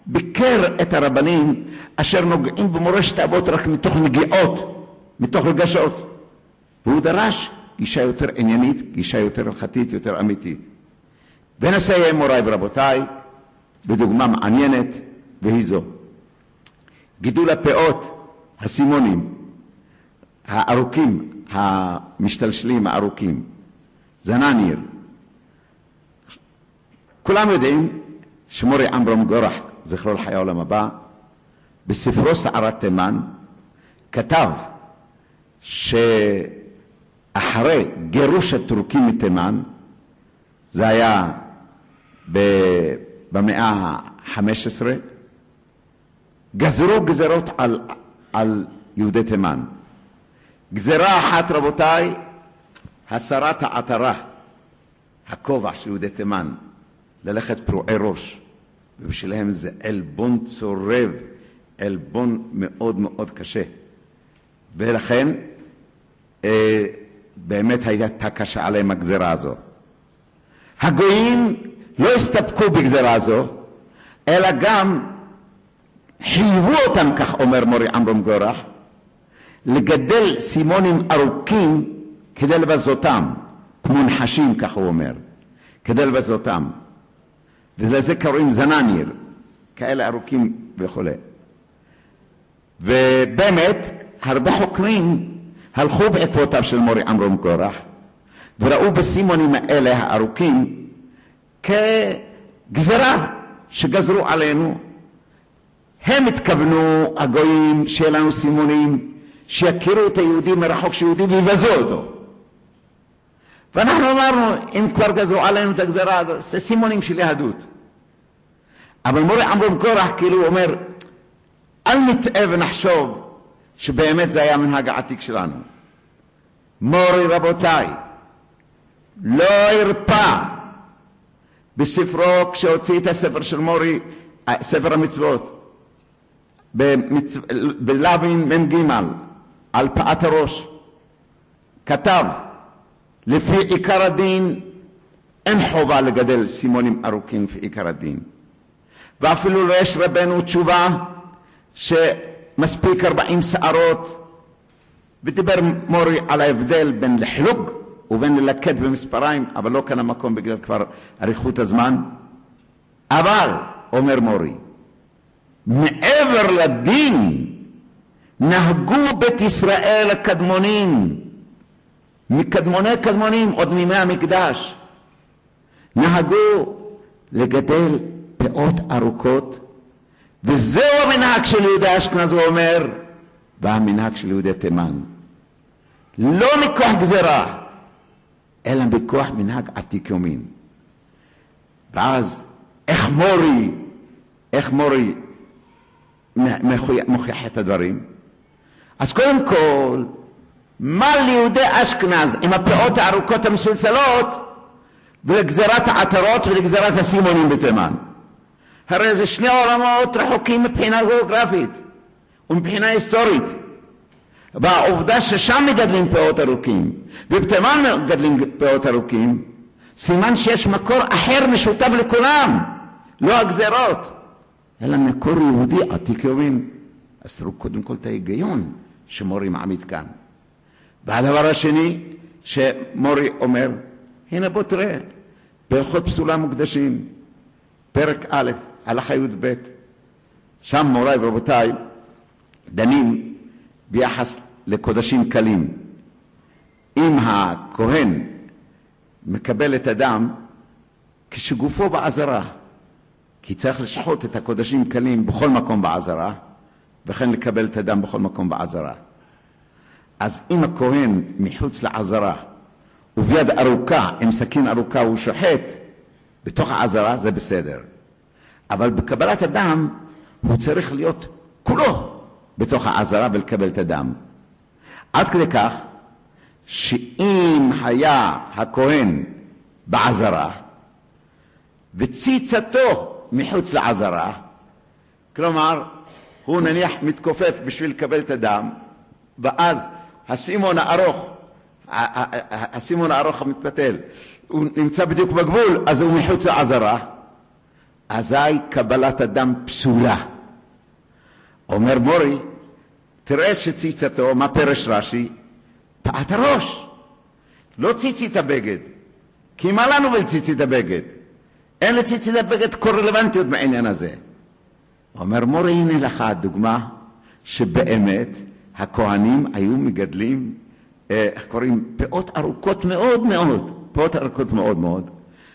ביקר את הרבנים אשר נוגעים במורשת האבות רק מתוך נגיעות, מתוך רגשות. והוא דרש גישה יותר עניינית, גישה יותר הלכתית, יותר אמיתית. ונסיים מוריי ורבותיי בדוגמה מעניינת, והיא זו. גידול הפאות, הסימונים, הארוכים, המשתלשלים הארוכים, זנניר. כולם יודעים שמורי עמרם גורח, זכרו לחיי העולם הבא, בספרו סערת תימן, כתב שאחרי גירוש הטורקים מתימן, זה היה במאה ה-15, גזרו גזרות על יהודי תימן. גזרה אחת, רבותיי, הסרת העטרה, הכובע של יהודי תימן, ללכת פרועי ראש, ובשלהם זה עלבון צורב, עלבון מאוד מאוד קשה. ולכן באמת הייתה קשה עליהם הגזרה הזו. הגויים לא הסתפקו בגזרה הזו, אלא גם חייבו אותם, כך אומר מורי עמרם גורח, לגדל סימונים ארוכים כדי לבזותם, כמו נחשים, כך הוא אומר, כדי לבזותם. ולזה קוראים זנניר, כאלה ארוכים וכו'. ובאמת, הרבה חוקרים הלכו בעקבותיו של מורי עמרם גורח, וראו בסימונים האלה הארוכים כגזרה שגזרו עלינו. הם התכוונו, הגויים, שיהיה לנו סימונים, שיכירו את היהודי מרחוק שיהודי ויבזו אותו. ואנחנו אמרנו, אם כבר גזרו עלינו את הגזרה הזו, זה סימונים של יהדות. אבל מורי עמרם גורח כאילו אומר, אל נטעה ונחשוב שבאמת זה היה מנהג העתיק שלנו. מורי רבותיי, לא הרפא בספרו, כשהוציא את הספר של מורי, ספר המצוות, בלווין מן גימל, על פאת הראש, כתב, לפי עיקר הדין, אין חובה לגדל סימונים ארוכים לפי עיקר הדין. ואפילו לא יש רבנו תשובה שמספיק 40 שערות, ודיבר מורי על ההבדל בין לחלוג ובין ללקט במספריים, אבל לא כאן המקום בגלל כבר אריכות הזמן. אבל, אומר מורי, מעבר לדין נהגו בית ישראל הקדמונים, מקדמוני קדמונים, עוד מימי המקדש, נהגו לגדל פאות ארוכות, וזהו המנהג של יהודי אשכנז, הוא אומר, והמנהג של יהודי תימן. לא מכוח גזרה, אלא מכוח מנהג עתיק יומין. ואז איך מורי מוכיח את הדברים? אז קודם כל, מה ליהודי אשכנז עם הפאות הארוכות המסולסלות ולגזרת העטרות ולגזרת הסימונים בתימן? הרי זה שני עולמות רחוקים מבחינה גיאוגרפית ומבחינה היסטורית. והעובדה ששם מגדלים פאות ארוכים ובתימן מגדלים פאות ארוכים, סימן שיש מקור אחר משותף לכולם, לא הגזרות, אלא מקור יהודי עתיק יומין. אז תראו קודם כל את ההיגיון שמורי מעמיד כאן. והדבר השני שמורי אומר, הנה בוא תראה, בהלכות פסולה מוקדשים, פרק א', הלכה י"ב, שם מוריי ורבותיי דנים ביחס לקודשים קלים. אם הכהן מקבל את הדם כשגופו בעזרה, כי צריך לשחוט את הקודשים קלים בכל מקום בעזרה, וכן לקבל את הדם בכל מקום בעזרה. אז אם הכהן מחוץ לעזרה, וביד ארוכה, עם סכין ארוכה, הוא שוחט בתוך העזרה, זה בסדר. אבל בקבלת הדם, הוא צריך להיות כולו בתוך העזרה ולקבל את הדם. עד כדי כך, שאם היה הכהן בעזרה, וציצתו מחוץ לעזרה, כלומר, הוא נניח מתכופף בשביל לקבל את הדם, ואז הסימון הארוך המתפתל, הוא נמצא בדיוק בגבול, אז הוא מחוץ לעזרה. אזי קבלת אדם פסולה. אומר מורי, תראה שציצתו, מה פרש רש"י? פעת הראש. לא ציצית הבגד. כי מה לנו בציצית הבגד? אין לציצית הבגד קורלוונטיות בעניין הזה. אומר מורי, הנה לך הדוגמה שבאמת הכהנים היו מגדלים, איך קוראים? פאות ארוכות מאוד מאוד. פאות ארוכות מאוד מאוד.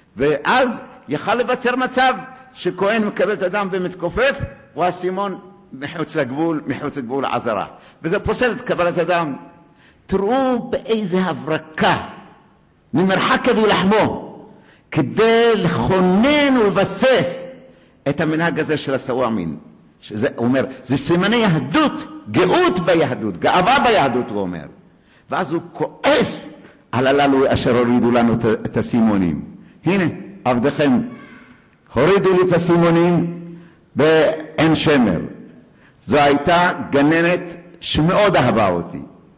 ואז יכל לבצר מצב שכהן מקבל את אדם ומתכופף, והסימון מחוץ לגבול העזרה. וזה פוסל את קבלת אדם. תראו באיזה הברקה, ממרחק יביא לחמו, כדי לכונן ולבסס את המנהג הזה של הסוואמין. שזה אומר, זה סימני יהדות, גאות ביהדות, גאווה ביהדות, הוא אומר. ואז הוא כועס על הללו אשר הורידו לנו את הסימונים. הנה, עבדכם, הורידו לי את הסימונים בעין שמר. זו הייתה גננת שמאוד אהבה אותי.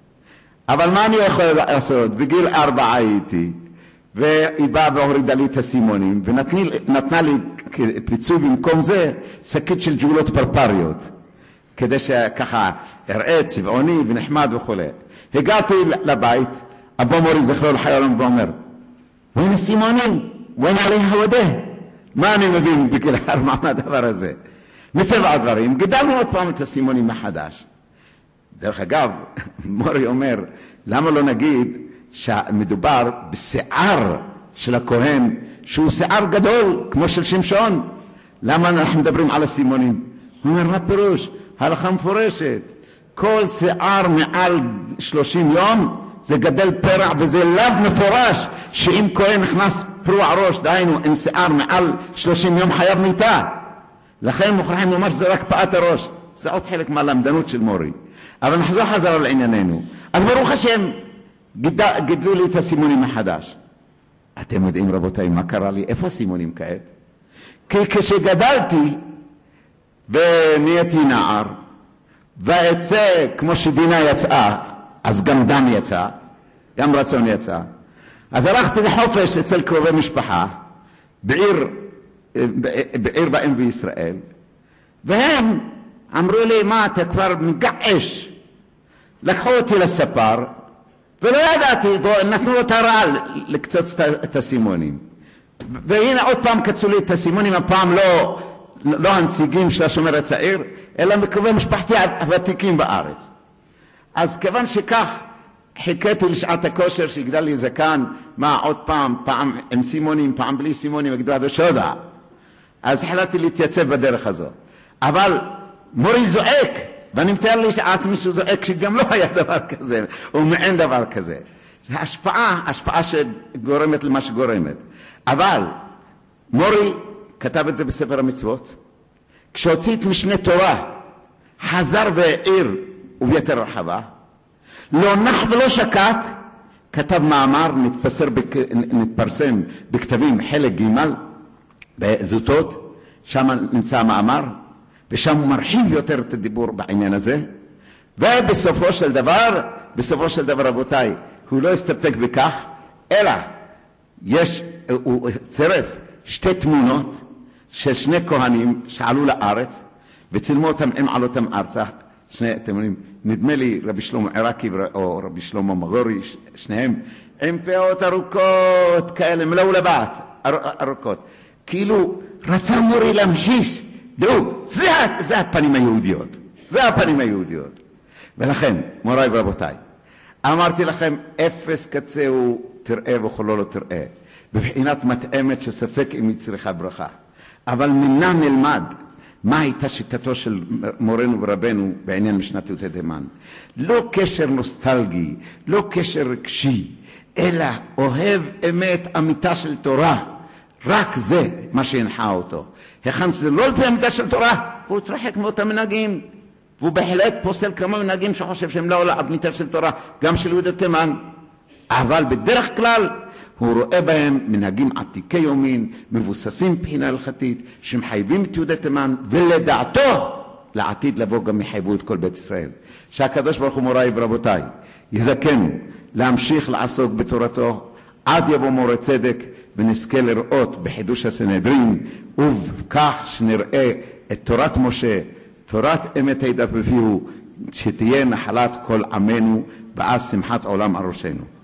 אבל מה אני יכול לעשות? בגיל 4 הייתי, והיא באה והורידה לי את הסימונים, ונתנה לי פיצוי במקום זה, שקית של ג'ולות פרפריות, כדי שככה אראה צבעוני ונחמד וכו'. הגעתי לבית, אבא מורי זכרו לחיי עולם ואומר, ואין הסימונים, ואין עלי הוודה. מה אני מבין בגיל 4 מהדבר הזה? מטבע הדברים, גדלנו עוד פעם את הסימונים מחדש. דרך אגב, מורי אומר, למה לא נגיד שמדובר בשיער של הכהן, שהוא שיער גדול, כמו של שמשון? למה אנחנו מדברים על הסימונים? הוא אומר, מה פירוש? הלכה מפורשת. כל שיער מעל 30 יום, זה גדל פרע, וזה לאו מפורש, שאם כהן נכנס פרוע ראש, דהיינו, עם שיער מעל 30 יום חייב מיתה. לכן מוכרחים לומר שזה רק פעת הראש. זה עוד חלק מהלמדנות של מורי. אבל נחזור חזרה לענייננו. אז ברוך השם, גידלו לי את הסימונים מחדש. אתם יודעים רבותיי מה קרה לי? איפה הסימונים כעת? כי כשגדלתי ונהייתי נער, ואצא כמו שדינה יצאה, אז גם דם יצא, גם רצון יצא. אז הלכתי לחופש אצל קרובי משפחה, בעיר בהם בישראל, והם אמרו לי, מה, אתה כבר מגעש? לקחו אותי לספר, ולא ידעתי, ונתנו לו את הרעל לקצוץ את הסימונים. והנה עוד פעם קצו לי את הסימונים, הפעם לא הנציגים של השומר הצעיר, אלא מקרובי משפחתי הוותיקים בארץ. אז כיוון שכך, חיכיתי לשעת הכושר שיגדל לי זקן, מה עוד פעם עם סימונים, פעם בלי סימונים, יגדל עד השודה. אז החלטתי להתייצב בדרך הזו. אבל מורי זועק, ואני מתאר לי לעצמי שהוא זועק שגם לא היה דבר כזה, או מעין דבר כזה. זה השפעה שגורמת למה שגורמת. אבל מורי כתב את זה בספר המצוות, כשהוציא את משנה תורה, חזר והעיר וביתר רחבה, לא נח ולא שקט, כתב מאמר, נתפרסם בכתבים חלק ג' בזוטות, שם נמצא המאמר, ושם הוא מרחיב יותר את הדיבור בעניין הזה, ובסופו של דבר רבותיי, הוא לא הסתפק בכך, אלא הוא צירף 2 תמונות של 2 כהנים שעלו לארץ, וצילמו אותם עם עלותם ארצה, אתם אומרים, נדמה לי רבי שלמה עיראקי או רבי שלמה מגורי, שניהם עם פאות ארוכות כאלה, מלאו לבת ארוכות. כאילו רצה מורי להמחיש, דעו, זה הפנים היהודיות. זה הפנים היהודיות. ולכן, מוריי ורבותיי, אמרתי לכם, אפס קצהו תראה וכלו לא תראה. בבחינת מתאמת שספק אם היא צריכה ברכה. אבל מנה נלמד מה הייתה שיטתו של מורנו ורבנו בעניין משנת י"ט תימן. לא קשר נוסטלגי, לא קשר רגשי, אלא אוהב אמת אמיתה של תורה. רק זה מה שהנחה אותו. היכן שזה לא לפי אמיתה של תורה, הוא התרחק מאותם מנהגים. והוא בהחלט פוסל כמה מנהגים שחושב שהם לא עולה אמיתה של תורה, גם של יהודי תימן. אבל בדרך כלל הוא רואה בהם מנהגים עתיקי יומין, מבוססים מבחינה הלכתית, שמחייבים את יהודי תימן, ולדעתו לעתיד לבוא גם יחייבו את כל בית ישראל. שהקדוש ברוך הוא מוריי ורבותיי, יזכנו להמשיך לעסוק בתורתו, עד יבוא מורה צדק, ונזכה לראות בחידוש הסנהדרין, ובכך שנראה את תורת משה, תורת אמת הידע בפיהו, שתהיה נחלת כל עמנו, ואז שמחת עולם על ראשנו.